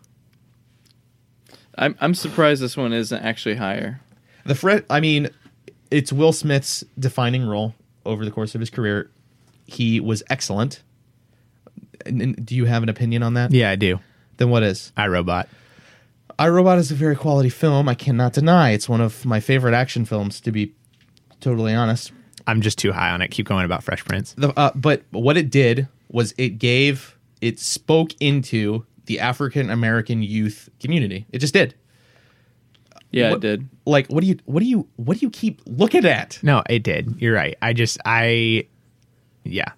I'm surprised this one isn't actually higher. I mean, it's Will Smith's defining role over the course of his career. He was excellent. And do you have an opinion on that? Yeah, I do. Then what is? iRobot. iRobot is a very quality film. I cannot deny. It's one of my favorite action films, to be totally honest. I'm just too high on it. Keep going about Fresh Prince. But what it did was it spoke into the African American youth community. It just did. Yeah, it did. Like, what do you keep looking at? No, it did. You're right. Yeah.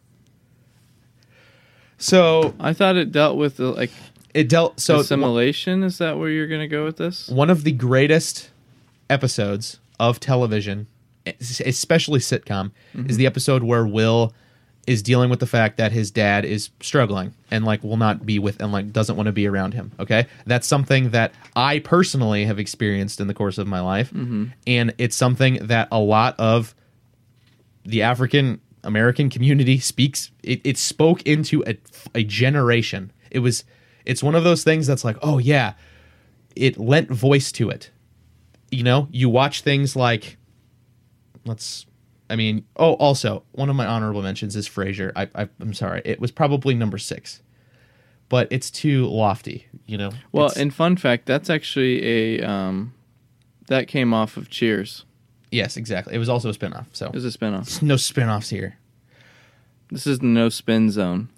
So I thought it dealt with assimilation. Is that where you're going to go with this? One of the greatest episodes of television, especially sitcom, is the episode where Will is dealing with the fact that his dad is struggling and will not be with and doesn't want to be around him. Okay, that's something that I personally have experienced in the course of my life, and it's something that a lot of the African American community speaks. It spoke into a generation. It's one of those things that's like, oh yeah, it lent voice to it. You watch things like, also one of my honorable mentions is Frasier. I'm sorry, it was probably number 6, but it's too lofty. Well, and fun fact, that's actually that came off of Cheers. Yes, exactly. It was also a spinoff. So it was a spinoff. No spinoffs here. This is the no spin zone.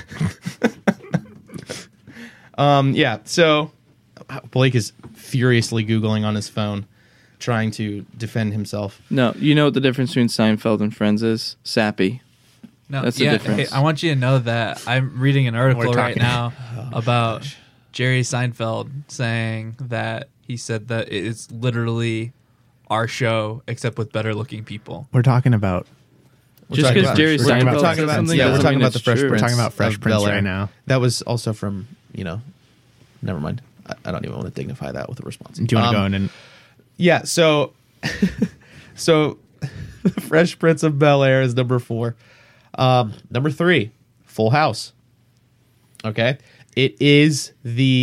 Yeah. So Blake is furiously Googling on his phone, trying to defend himself. No, you know what the difference between Seinfeld and Friends is? Sappy. No, that's the difference. Hey, I want you to know that I'm reading an article right now about Jerry Seinfeld saying that he said that it's literally our show except with better looking people. We're talking about just because Jerry Seinfeld we're talking about the Fresh Prince. We're talking about Fresh Prince right now. That was also from never mind. I don't even want to dignify that with a response. Do you want to go in and? Yeah. So the Fresh Prince of Bel-Air is number 4. Number 3, Full House. Okay, it is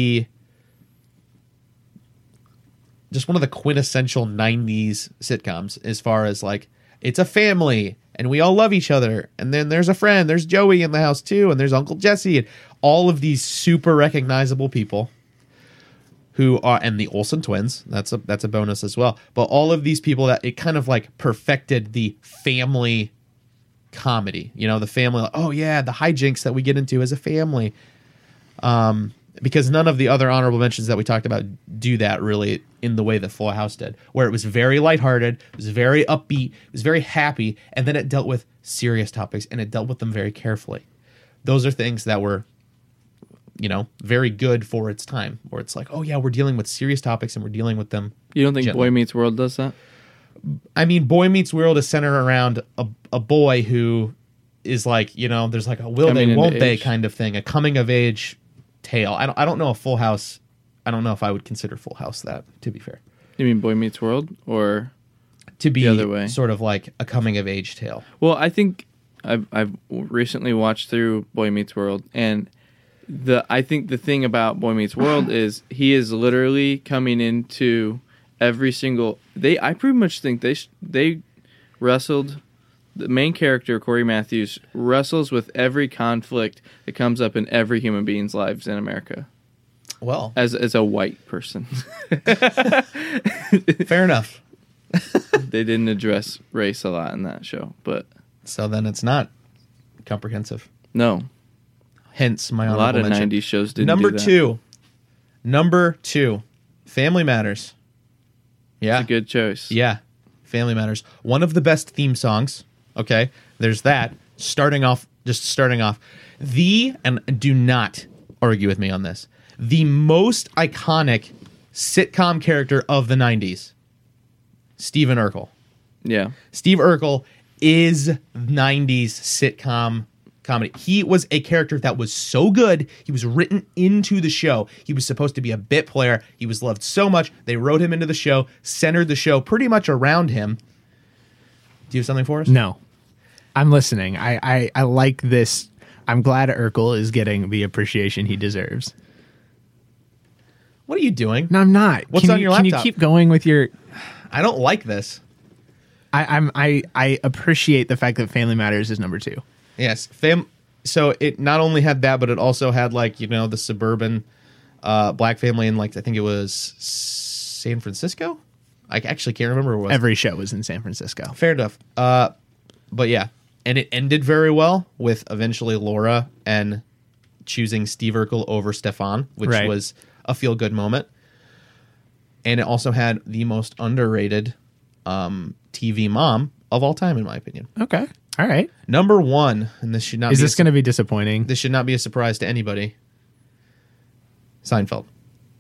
just one of the quintessential 90s sitcoms as far as it's a family and we all love each other, and then there's a friend, there's Joey in the house too, and there's Uncle Jesse, and all of these super recognizable people who are, and the Olsen twins, that's a bonus as well, but all of these people that it kind of perfected the family comedy, the family, oh yeah, the hijinks that we get into as a family, because none of the other honorable mentions that we talked about do that really in the way that Full House did, where it was very lighthearted, it was very upbeat, it was very happy, and then it dealt with serious topics, and it dealt with them very carefully. Those are things that were, very good for its time, where it's like, oh yeah, we're dealing with serious topics, and we're dealing with them. You don't think gently. Boy Meets World does that? I mean, Boy Meets World is centered around a boy who is there's a will they, won't they kind of thing, a coming of age tale. I don't know if Full House. I don't know if I would consider Full House that. To be fair, you mean Boy Meets World or to be the other way? Sort of like a coming of age tale. Well, I think I've recently watched through Boy Meets World, and I think the thing about Boy Meets World is he is literally coming into every single. I pretty much think they wrestled. The main character, Corey Matthews, wrestles with every conflict that comes up in every human being's lives in America. Well, as a white person. Fair enough. They didn't address race a lot in that show, but so then it's not comprehensive. No. Hence my honorable mention. A lot of 90s shows didn't do that. Number 2, Family Matters. Yeah. It's a good choice. Yeah. Family Matters. One of the best theme songs. Okay, there's that. Starting off. And do not argue with me on this. The most iconic sitcom character of the 90s, Stephen Urkel. Yeah. Steve Urkel is 90s sitcom comedy. He was a character that was so good. He was written into the show. He was supposed to be a bit player. He was loved so much. They wrote him into the show, centered the show pretty much around him. Do you have something for us? No. I'm listening. I like this I'm glad Urkel is getting the appreciation he deserves. What are you doing? No, I'm not. What's Can on you- your Can you laptop? keep going with your? I don't like this. I appreciate the fact that Family Matters is number 2. Yes, so it not only had that, but it also had like the suburban black family in like I think it was San Francisco. I actually can't remember where it was. Every show was in San Francisco. Fair enough. But yeah, and it ended very well with eventually Laura and choosing Steve Urkel over Stefan, which Right. was a feel good moment. And it also had the most underrated TV mom of all time, in my opinion. Okay. All right. Number 1, and this should not Is be this going to be disappointing? this should not be a surprise to anybody. Seinfeld.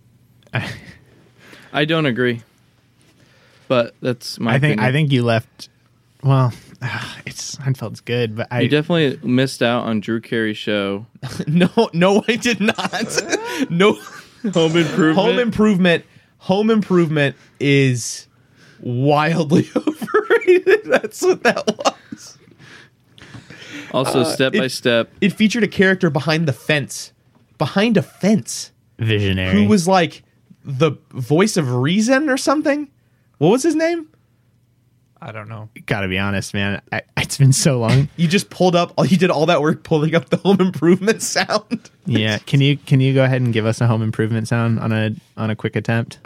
I don't agree, but that's my. I think opinion. you left. Well, it's Seinfeld's good, but You definitely missed out on Drew Carey's show. No, I did not. No. Home Improvement. Home Improvement is wildly overrated. That's what that was. Also, Step by Step. It featured a character behind a fence, visionary. who was like the voice of reason or something. What was his name? I don't know. Gotta be honest, man. It's been so long. You just pulled up. You did all that work pulling up the Home Improvement sound. Yeah. Can you go ahead and give us a Home Improvement sound on a quick attempt?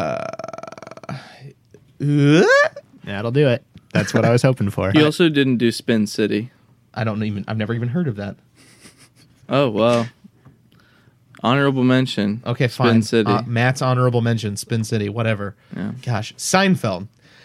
That'll do it. That's what I was hoping for. He also didn't do Spin City. I've never even heard of that. Oh well. Honorable mention. Okay, Spin fine. City. Matt's honorable mention, Spin City, whatever. Yeah. Gosh, Seinfeld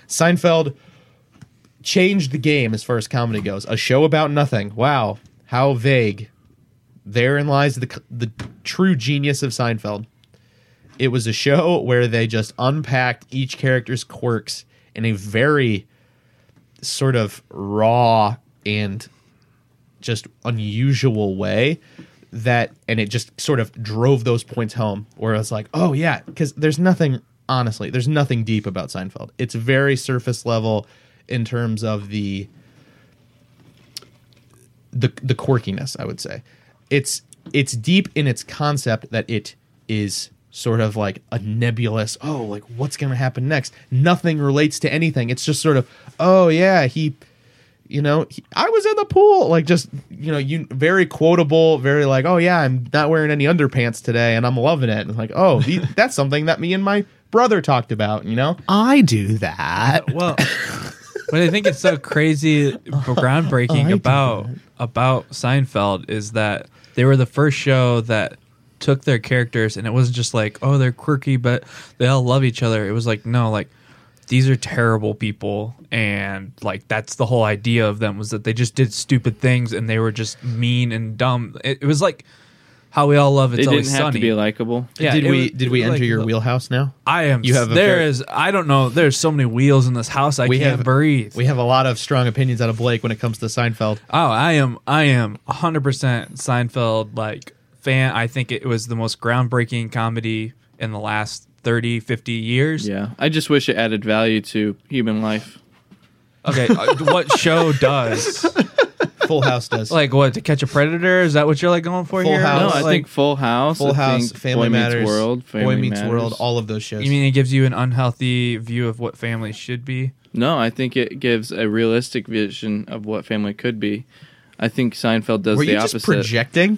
changed the game as far as comedy goes. A show about nothing. Wow, how vague. Therein lies the true genius of Seinfeld. It was a show where they just unpacked each character's quirks in a very sort of raw and just unusual way and it just sort of drove those points home where I was like, oh yeah, because there's nothing deep about Seinfeld. It's very surface level in terms of the quirkiness, I would say. It's deep in its concept that it is sort of like a nebulous, like what's going to happen next? Nothing relates to anything. It's just sort of, oh yeah, I was in the pool, like just, very quotable, very like, oh yeah, I'm not wearing any underpants today and I'm loving it. And like, oh, that's something that me and my brother talked about, I do that. Well, but I think it's so crazy, groundbreaking about Seinfeld is that they were the first show that took their characters and it wasn't just like, oh, they're quirky, but they all love each other. It was like, no, like these are terrible people, and like that's the whole idea of them was that they just did stupid things and they were just mean and dumb. It was like how we all love It's They Always didn't have Sunny. to be likable. Yeah, did it we was enter like your wheelhouse now? I am. You have a there very- is. I don't know. There's so many wheels in this house. I can't breathe. We have a lot of strong opinions out of Blake when it comes to Seinfeld. Oh, I am 100% Seinfeld like fan. I think it was the most groundbreaking comedy in the last 30, 50 years. Yeah. I just wish it added value to human life. Okay, what show does? Full House does. Like what? To Catch a Predator? Is that what you're like going for Full here? House. No, I Like, think Full House. Full I House, think Family Boy Matters, Meets World. Boy Family Meets Matters. World, all of those shows. You mean it gives you an unhealthy view of what family should be? No, I think it gives a realistic vision of what family could be. I think Seinfeld does Were the you opposite. just projecting?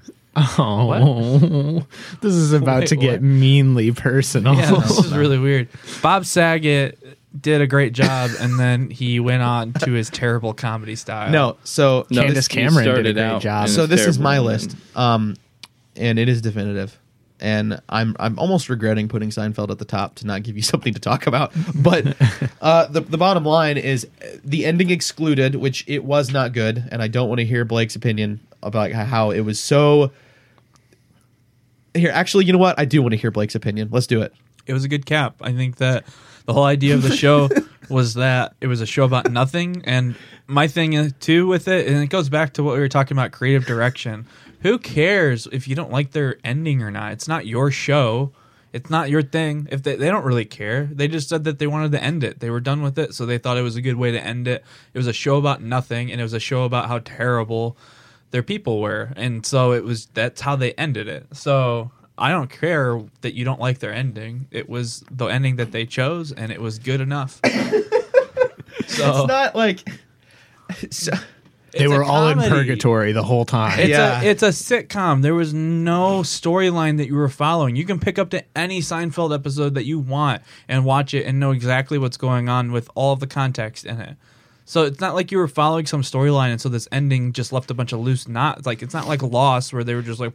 Oh, this is about Wait, to get what? meanly personal. Yeah, this is really weird. Bob Saget did a great job, and then he went on to his terrible comedy style. No, so No, Candace he Cameron did a started great out job. in so a this is terrible my one. list, and it is definitive. And I'm almost regretting putting Seinfeld at the top to not give you something to talk about. But the bottom line is the ending excluded, which it was not good, and I don't want to hear Blake's opinion about how it was so. Here, actually, you know what? I do want to hear Blake's opinion. Let's do it. It was a good cap. I think that the whole idea of the show was that it was a show about nothing. And my thing too with it, and it goes back to what we were talking about, creative direction. Who cares if you don't like their ending or not? It's not your show. It's not your thing. If they don't really care. They just said that they wanted to end it. They were done with it, so they thought it was a good way to end it. It was a show about nothing, and it was a show about how terrible their people were, and so that's how they ended it. So I don't care that you don't like their ending. It was the ending that they chose, and it was good enough. So It's not like They were all in purgatory the whole time. It's a sitcom. There was no storyline that you were following. You can pick up to any Seinfeld episode that you want and watch it and know exactly what's going on with all of the context in it. So it's not like you were following some storyline, and so this ending just left a bunch of loose knots. Like, it's not like Lost where they were just like,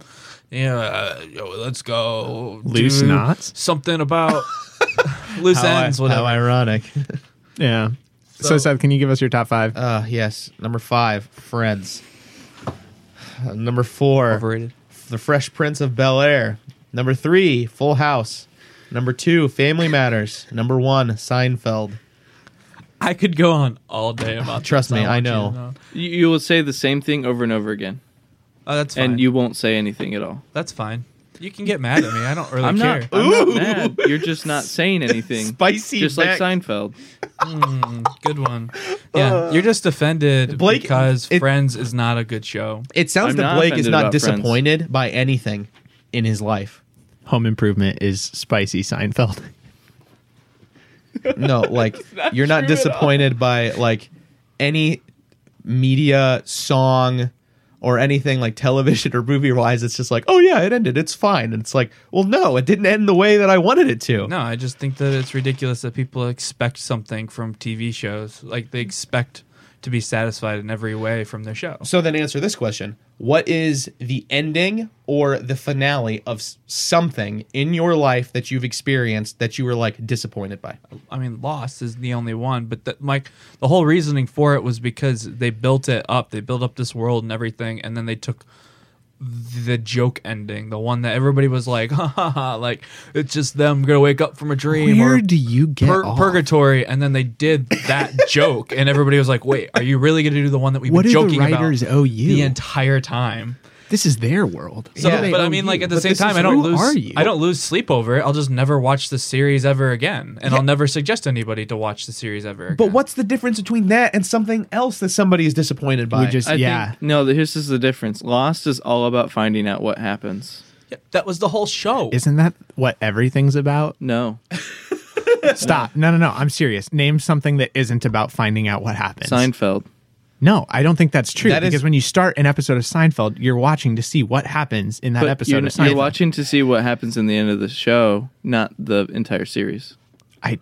let's go Loose do knots? something about loose ends. Whatever. how ironic. Yeah. So Seth, can you give us your top 5? Yes. Number 5, Friends. Number 4, Overrated. The Fresh Prince of Bel-Air. Number 3, Full House. Number 2, Family Matters. Number 1, Seinfeld. I could go on all day about Trust this. me, I want you to know. You will say the same thing over and over again, Oh, that's fine. and you won't say anything at all. That's fine. You can get mad at me. I don't really I'm care. not. I'm not mad. You're just not saying anything. Spicy just back. like Seinfeld. Good one. Yeah, you're just offended Blake, because it- Friends is not a good show. It sounds I'm that not Blake is offended not about Friends. disappointed by anything in his life. Home Improvement is spicy Seinfeld. No, like you're not true at all. disappointed by like any media song or anything like television or movie wise. It's just like, oh yeah, it ended. It's fine. And it's like, well, no, it didn't end the way that I wanted it to. No, I just think that it's ridiculous that people expect something from TV shows. Like, they expect to be satisfied in every way from their show. So then answer this question. What is the ending or the finale of something in your life that you've experienced that you were like disappointed by? I mean, Lost is the only one, but the whole reasoning for it was because they built it up. They built up this world and everything, and then they took the joke ending, the one that everybody was like, ha ha ha, like, it's just them gonna wake up from a dream Where or do you get off? purgatory, and then they did that joke, and everybody was like, wait, are you really gonna do the one that we've What been do the joking writers about owe you? the entire time? This is their world. So, Yeah. but I mean, like, at the But same this time, is- I don't who lose. are you? I don't lose sleep over it. I'll just never watch the series ever again, and I'll never suggest anybody to watch the series ever again. But what's the difference between that and something else that somebody is disappointed by? We just I think no. This is the difference. Lost is all about finding out what happens. Yeah, that was the whole show. Isn't that what everything's about? No, Stop. No. I'm serious. Name something that isn't about finding out what happens. Seinfeld. No, I don't think that's true. That is- because when you start an episode of Seinfeld, you're watching to see what happens in that But episode of Seinfeld. you're watching to see what happens in the end of the show, not the entire series. I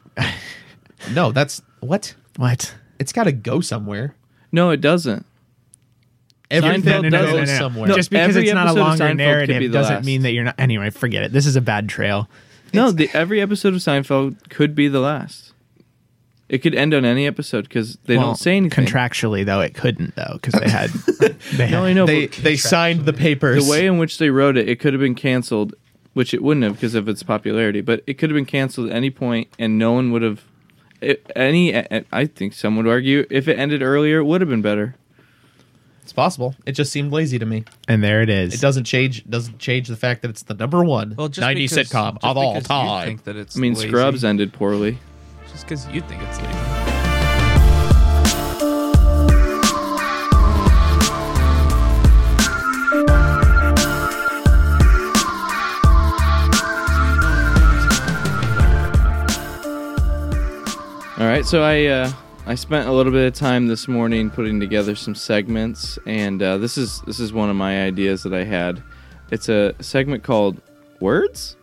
No, that's what? what? It's got to go somewhere. No, it doesn't. Everything Seinfeld goes doesn't. somewhere. No, Just because every it's not a episode of longer Seinfeld could be narrative the doesn't last. mean that you're not. Anyway, forget it. This is a bad trail. No, every episode of Seinfeld could be the last. It could end on any episode because they Well, don't say anything. Contractually, though, it couldn't though because they had. They No, had I know. They but they signed the papers. the way in which they wrote it, it could have been canceled, which it wouldn't have because of its popularity. But it could have been canceled at any point, and no one would have. I think some would argue if it ended earlier, it would have been better. It's possible. It just seemed lazy to me. and there it is. It doesn't change the fact that it's the number one Well, just 90s because- sitcom just of all because you time. think that it's I mean, lazy. Scrubs ended poorly. Just because you think it's lazy. All right, so I spent a little bit of time this morning putting together some segments, and this is one of my ideas that I had. It's a segment called Words.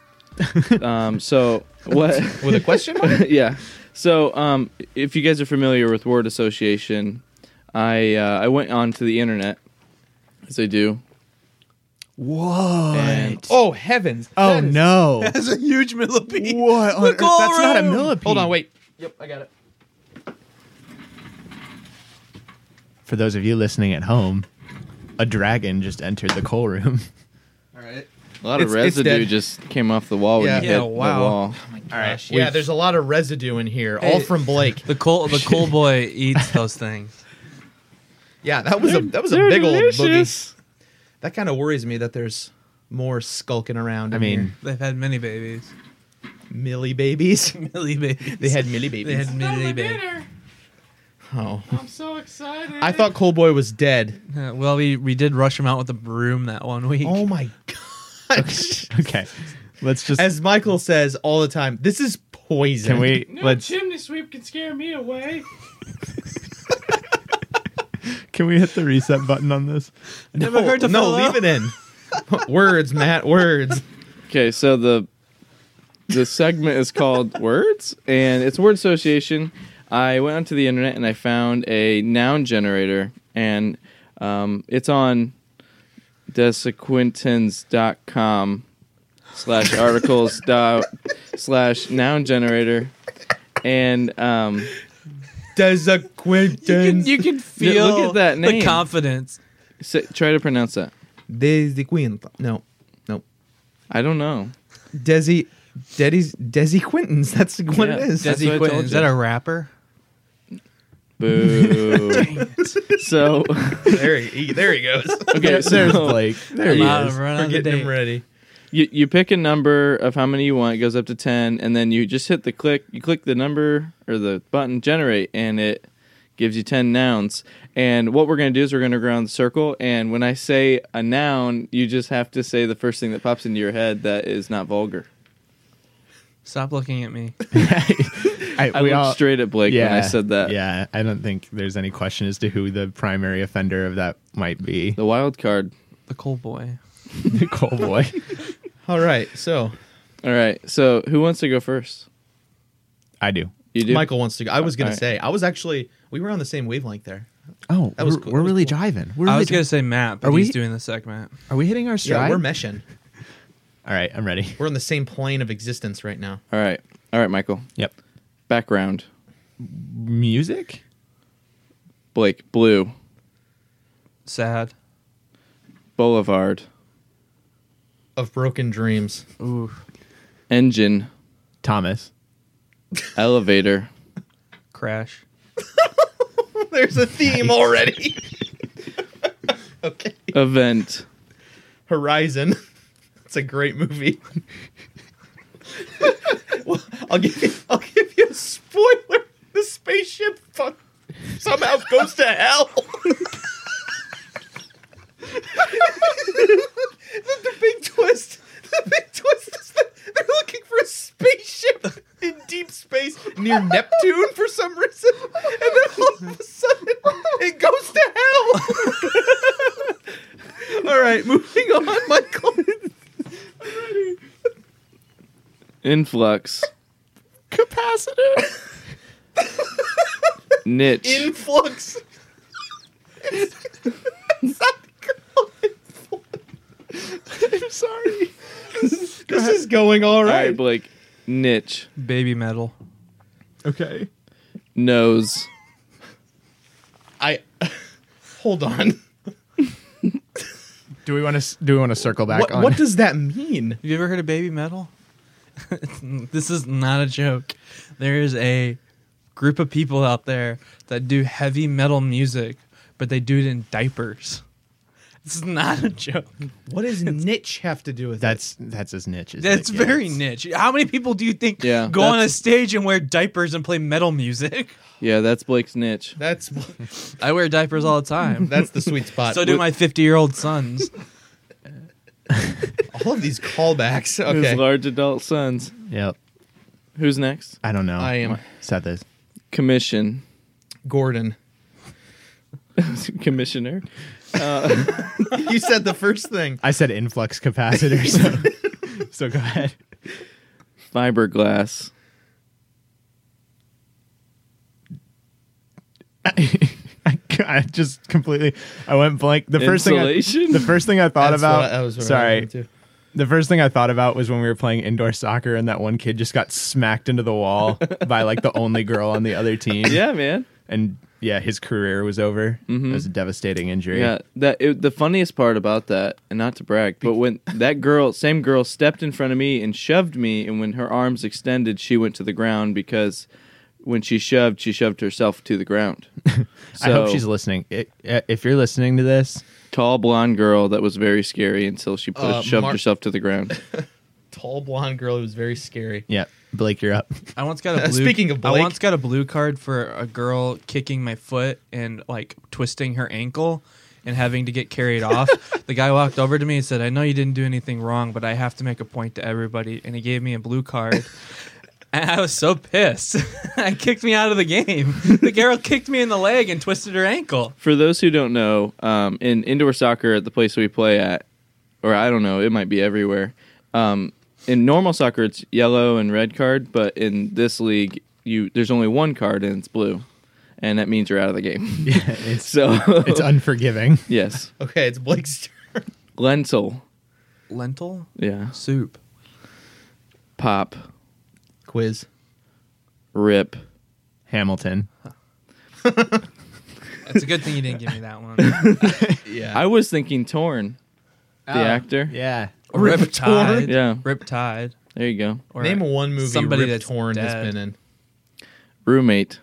So what? With a question mark? Yeah. So if you guys are familiar with word association, I went onto the internet, as I do. Whoa! And Oh heavens! Oh That is- no! That's a huge millipede. What? on earth? That's not a millipede. Hold on, wait. Yep, I got it. For those of you listening at home, a dragon just entered the coal room. All right. a lot of It's residue dead. just came off the wall when Yeah. you Yeah, hit wow. the wall. All right. Yeah, there's a lot of residue in here, all Hey. from Blake. The cool boy eats those things. Yeah, that was a They're big old boogie. delicious. That kind of worries me that there's more skulking around. I in mean, here. They've had many babies. Millie babies. Millie babies. They had Millie babies. They had Millie babies. Oh, I'm so excited. I thought Coal Boy was dead. Well, we did rush him out with a broom that one week. Oh my god! Okay, let's just. As Michael says all the time, this is poison. Can we? Let's. chimney sweep can scare me away. Can we hit the reset button on this? Never heard to No, follow. leave it in. Words, Matt. Words. Okay, so the segment is called Words, and it's word association. I went onto the internet and I found a noun generator, and it's on desequentins.com/articles/noun generator, and Desequentins. You can feel Look at that the name. confidence. try to pronounce that. Desequentins. No. I don't know. Desequentins. That's what Yeah, it is. That's Desi what I Quinn, told is you. that a rapper? Boo. So there he goes. okay, so There's Blake. There he I'm is. run We're on the getting date. him ready. you pick a number of how many you want. It goes up to 10, and then you just hit the click. You click the number or the button generate, and it gives you 10 nouns. And what we're going to do is we're going to go around the circle, and when I say a noun, you just have to say the first thing that pops into your head that is not vulgar. Stop looking at me. I we looked all- straight at Blake when I said that. Yeah, I don't think there's any question as to who the primary offender of that might be. The wild card. The coal boy. Coal Boy. All right. So All right, so who wants to go first? I do. You do? Michael wants to go. I was going All to right. say, I was actually, we were on the same wavelength there. Oh, That was we're, cool. we're That was really cool. jiving. We're I really was gonna say Matt, but Are he's we- doing the segment. Are we hitting our Yeah, stride? we're meshing. All right, I'm ready. We're on the same plane of existence right now. All right, Michael. Yep. Background. Music? Blake. Blue. Sad. Boulevard. Of broken dreams. Ooh. Engine. Thomas. Elevator. Crash. There's a theme already. Okay. Event. Horizon. It's a great movie. Well, I'll give you a spoiler. The spaceship somehow goes to hell. The big twist is that they're looking for a spaceship in deep space near Neptune for some reason, and then all of a sudden it goes to hell. All right, moving on, Michael. Influx. Capacitor. Niche. Influx. It's not called Influx. I'm sorry. This is going all All right. right, Blake. Niche. Baby metal. Okay. Nose. Hold on. Do we want to circle back on What does that mean? Have you ever heard of baby metal? This is not a joke. There is a group of people out there that do heavy metal music, but they do it in diapers. This is not a joke. What does niche have to do with That's as niche as That's it very gets. niche. How many people do you think Yeah, go on a that's- stage and wear diapers and play metal music? Yeah, that's Blake's niche. That's I wear diapers all the time. that's the sweet spot. So do my 50-year-old sons. all of these callbacks. His Okay. large adult sons. Yep. Who's next? I don't know. I am Seth is. Commission. Gordon. Commissioner. You said the first thing. I said influx capacitor, so go ahead. Fiberglass. I just completely. I went blank. The first Insulation? thing I thought That's about. what I was sorry. too. The first thing I thought about was when we were playing indoor soccer and that one kid just got smacked into the wall by like the only girl on the other team. Yeah, man. And yeah, his career was over. Mhm. It was a devastating injury. Yeah, the funniest part about that, and not to brag, but when that same girl, stepped in front of me and shoved me, and when her arms extended, she went to the ground because when she shoved herself to the ground. I hope she's listening. If you're listening to this, tall blonde girl that was very scary until she shoved Mark- herself to the ground. Tall blonde girl who was very scary. yeah, Blake, you're up. I once got a blue. Speaking of I Blake. once got a blue card for a girl kicking my foot and like twisting her ankle and having to get carried off. The guy walked over to me and said, "I know you didn't do anything wrong, but I have to make a point to everybody." And he gave me a blue card. And I was so pissed. I kicked me out of the game. The girl kicked me in the leg and twisted her ankle. For those who don't know, in indoor soccer at the place we play at, or I don't know, it might be everywhere. In normal soccer, it's yellow and red card, but in this league, there's only one card and it's blue, and that means you're out of the game. Yeah, it's So it's unforgiving. yes, Okay, it's Blake's turn. lentil, Lentil yeah, soup. pop, Quiz. rip, Hamilton. It's a good thing you didn't give me that one. Yeah. I was thinking Torn, the actor. Yeah. Riptide. Yeah, Riptide. there you go. Or Name one movie somebody Rip that's Torn has dead. been in. Roommate.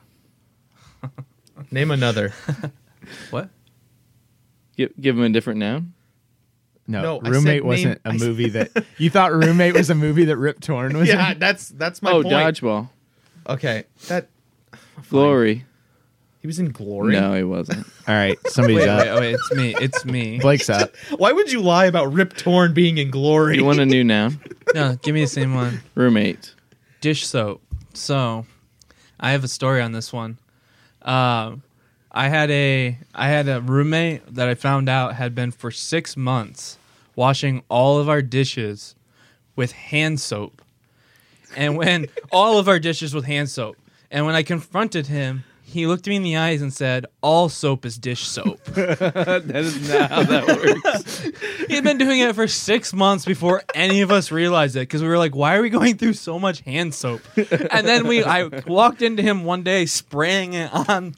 Name another. What? Give him a different noun. No, I Roommate said wasn't name- a I said- movie that you thought Roommate was a movie that Rip Torn was Yeah, in? that's my Oh, point. dodgeball. Okay, that Glory. he was in Glory. No, he wasn't. All right, somebody's Wait, up. wait, it's me. It's me. Blake's up. Why would you lie about Rip Torn being in Glory? You want a new noun? No, give me the same one. Roommate. Dish soap. So, I have a story on this one. I had a roommate that I found out had been for 6 months washing all of our dishes with hand soap. And when all of our dishes with hand soap. And when I confronted him, he looked me in the eyes and said, "All soap is dish soap." That is not how that works. He had been doing it for 6 months before any of us realized it, because we were like, "Why are we going through so much hand soap?" And then I walked into him one day spraying it on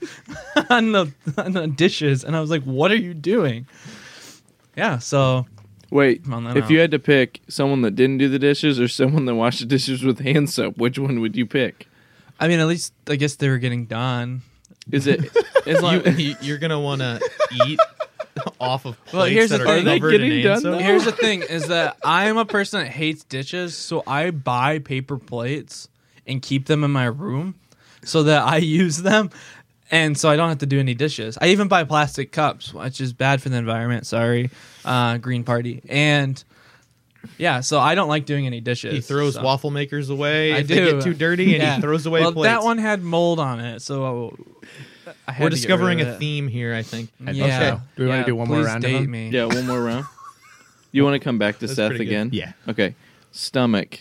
the dishes, and I was like, "What are you doing?" Yeah, so Wait, Well, no, if no. you had to pick someone that didn't do the dishes or someone that washed the dishes with hand soap, which one would you pick? I mean, at least I guess they were getting done. Is it? It's like, You're gonna want to eat off of plates Well, here's that the are thing. Are they covered getting in done, hand soap? though? Here's the thing: is that I'm a person that hates dishes, so I buy paper plates and keep them in my room so that I use them, and so I don't have to do any dishes. I even buy plastic cups, which is bad for the environment. Sorry, Green Party. And yeah, so I don't like doing any dishes. He throws so. waffle makers away I if do. they get too dirty, and Yeah. he throws away well, plates. that one had mold on it, so I had We're to get discovering rid a of it. theme here, I think. Yeah. Okay. Do we want Yeah, to do one more please round of date them? me. yeah, one more round. You want to come back to That's Seth pretty good. again? Yeah. Okay. Stomach.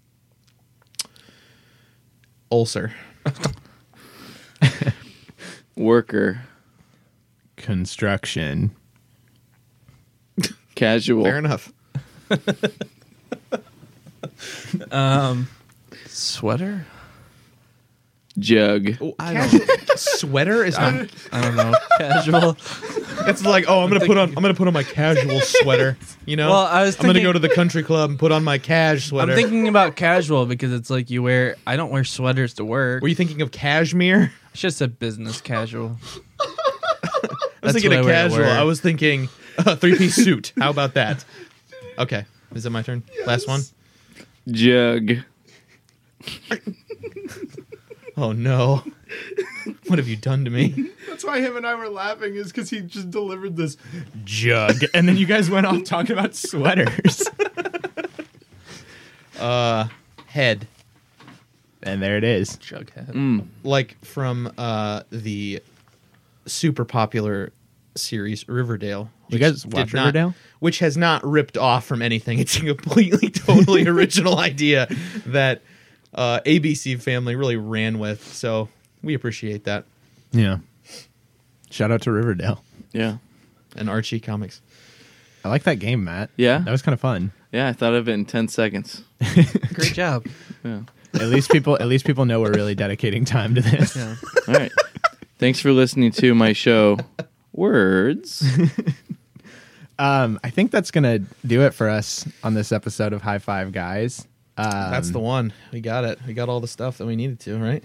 Ulcer. Worker. Construction. Casual. Fair enough. Sweater? Jug. I don't. Sweater is not. I don't know. Casual. It's like, oh, I'm gonna put on my casual sweater. You know, Well, I was I'm gonna thinking- go to the country club and put on my cash sweater. I'm thinking about casual because it's like I don't wear sweaters to work. Were you thinking of cashmere? I should have said business casual. I was That's thinking what of I wear to casual. work. I was thinking three-piece suit. How about that? Okay, is it my turn? Last one. Jug. Oh no! What have you done to me? That's why him and I were laughing, is because he just delivered this jug, and then you guys went off talking about sweaters. Head, And there it is. Jughead. like from the super popular series Riverdale. You guys which watch did not- Riverdale? Which has not ripped off from anything. It's a completely, totally original idea that ABC Family really ran with. So we appreciate that. Yeah. Shout out to Riverdale. Yeah. And Archie Comics. I like that game, Matt. Yeah? That was kind of fun. Yeah, I thought of it in 10 seconds. Great job. Yeah. At least people know we're really dedicating time to this. Yeah. All right. Thanks for listening to my show, Words. I think that's gonna do it for us on this episode of High Five Guys. That's the one. We got it. We got all the stuff that we needed to, right?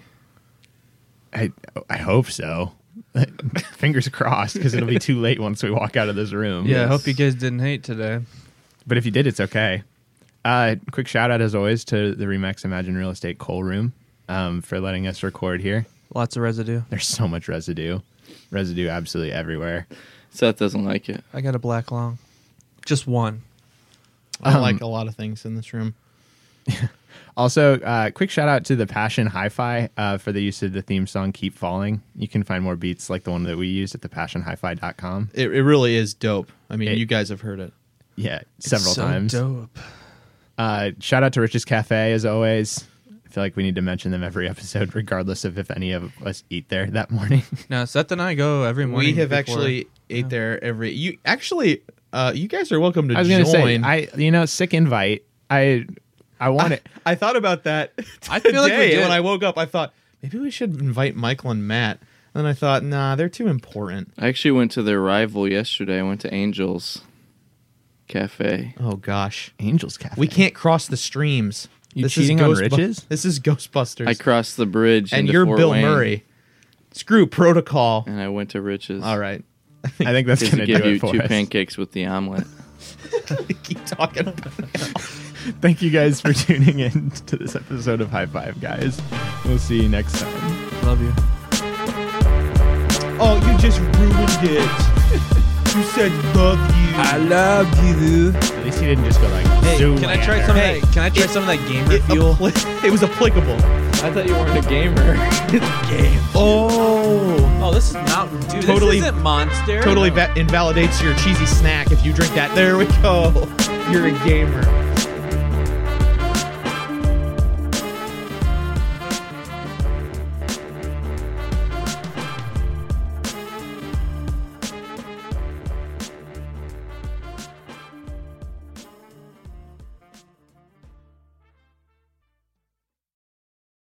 I hope so. Fingers crossed, because it'll be too late once we walk out of this room. Yeah, I hope you guys didn't hate today. But if you did, it's okay. Quick shout out as always to the Remax Imagine Real Estate Coal Room for letting us record here. Lots of residue. There's so much residue absolutely everywhere. Seth doesn't like it. I got a black long. Just one. I like a lot of things in this room. Also, quick shout out to the Passion Hi-Fi for the use of the theme song Keep Falling. You can find more beats like the one that we used at thepassionhifi.com. It really is dope. I mean, It- you guys have heard it. Yeah, several times. Dope. Shout out to Rich's Cafe as always. I feel like we need to mention them every episode, regardless of if any of us eat there that morning. No, Seth and I go every morning. We have before- actually ate there every. You actually, you guys are welcome to I was join. going to say, sick invite. I want it. I thought about that. I feel like we today, did. when I woke up, I thought maybe we should invite Michael and Matt. And then I thought, nah, they're too important. I actually went to their rival yesterday. I went to Angels Cafe. Oh gosh, Angels Cafe. we can't cross the streams. You This cheating is on Ghostbu- Riches? This is Ghostbusters. I crossed the bridge and into you're Fort Bill Wayne, Murray. Screw protocol. and I went to Rich's. All right. I think that's Just going to to give do you it for two us. pancakes with the omelet. Keep talking about it. Thank you guys for tuning in to this episode of High Five, guys. We'll see you next time. Love you. Oh, you just ruined it. You said love you. love you. At least he didn't just go like, Hey, Zoolander. can I try some Hey, of that? Can I try some of that gamer It, fuel? it was applicable. I thought you weren't a gamer. Oh. Oh, this is Mountain Dew. Totally- This isn't Monster. Totally invalidates your cheesy snack if you drink that. There we go. You're a gamer.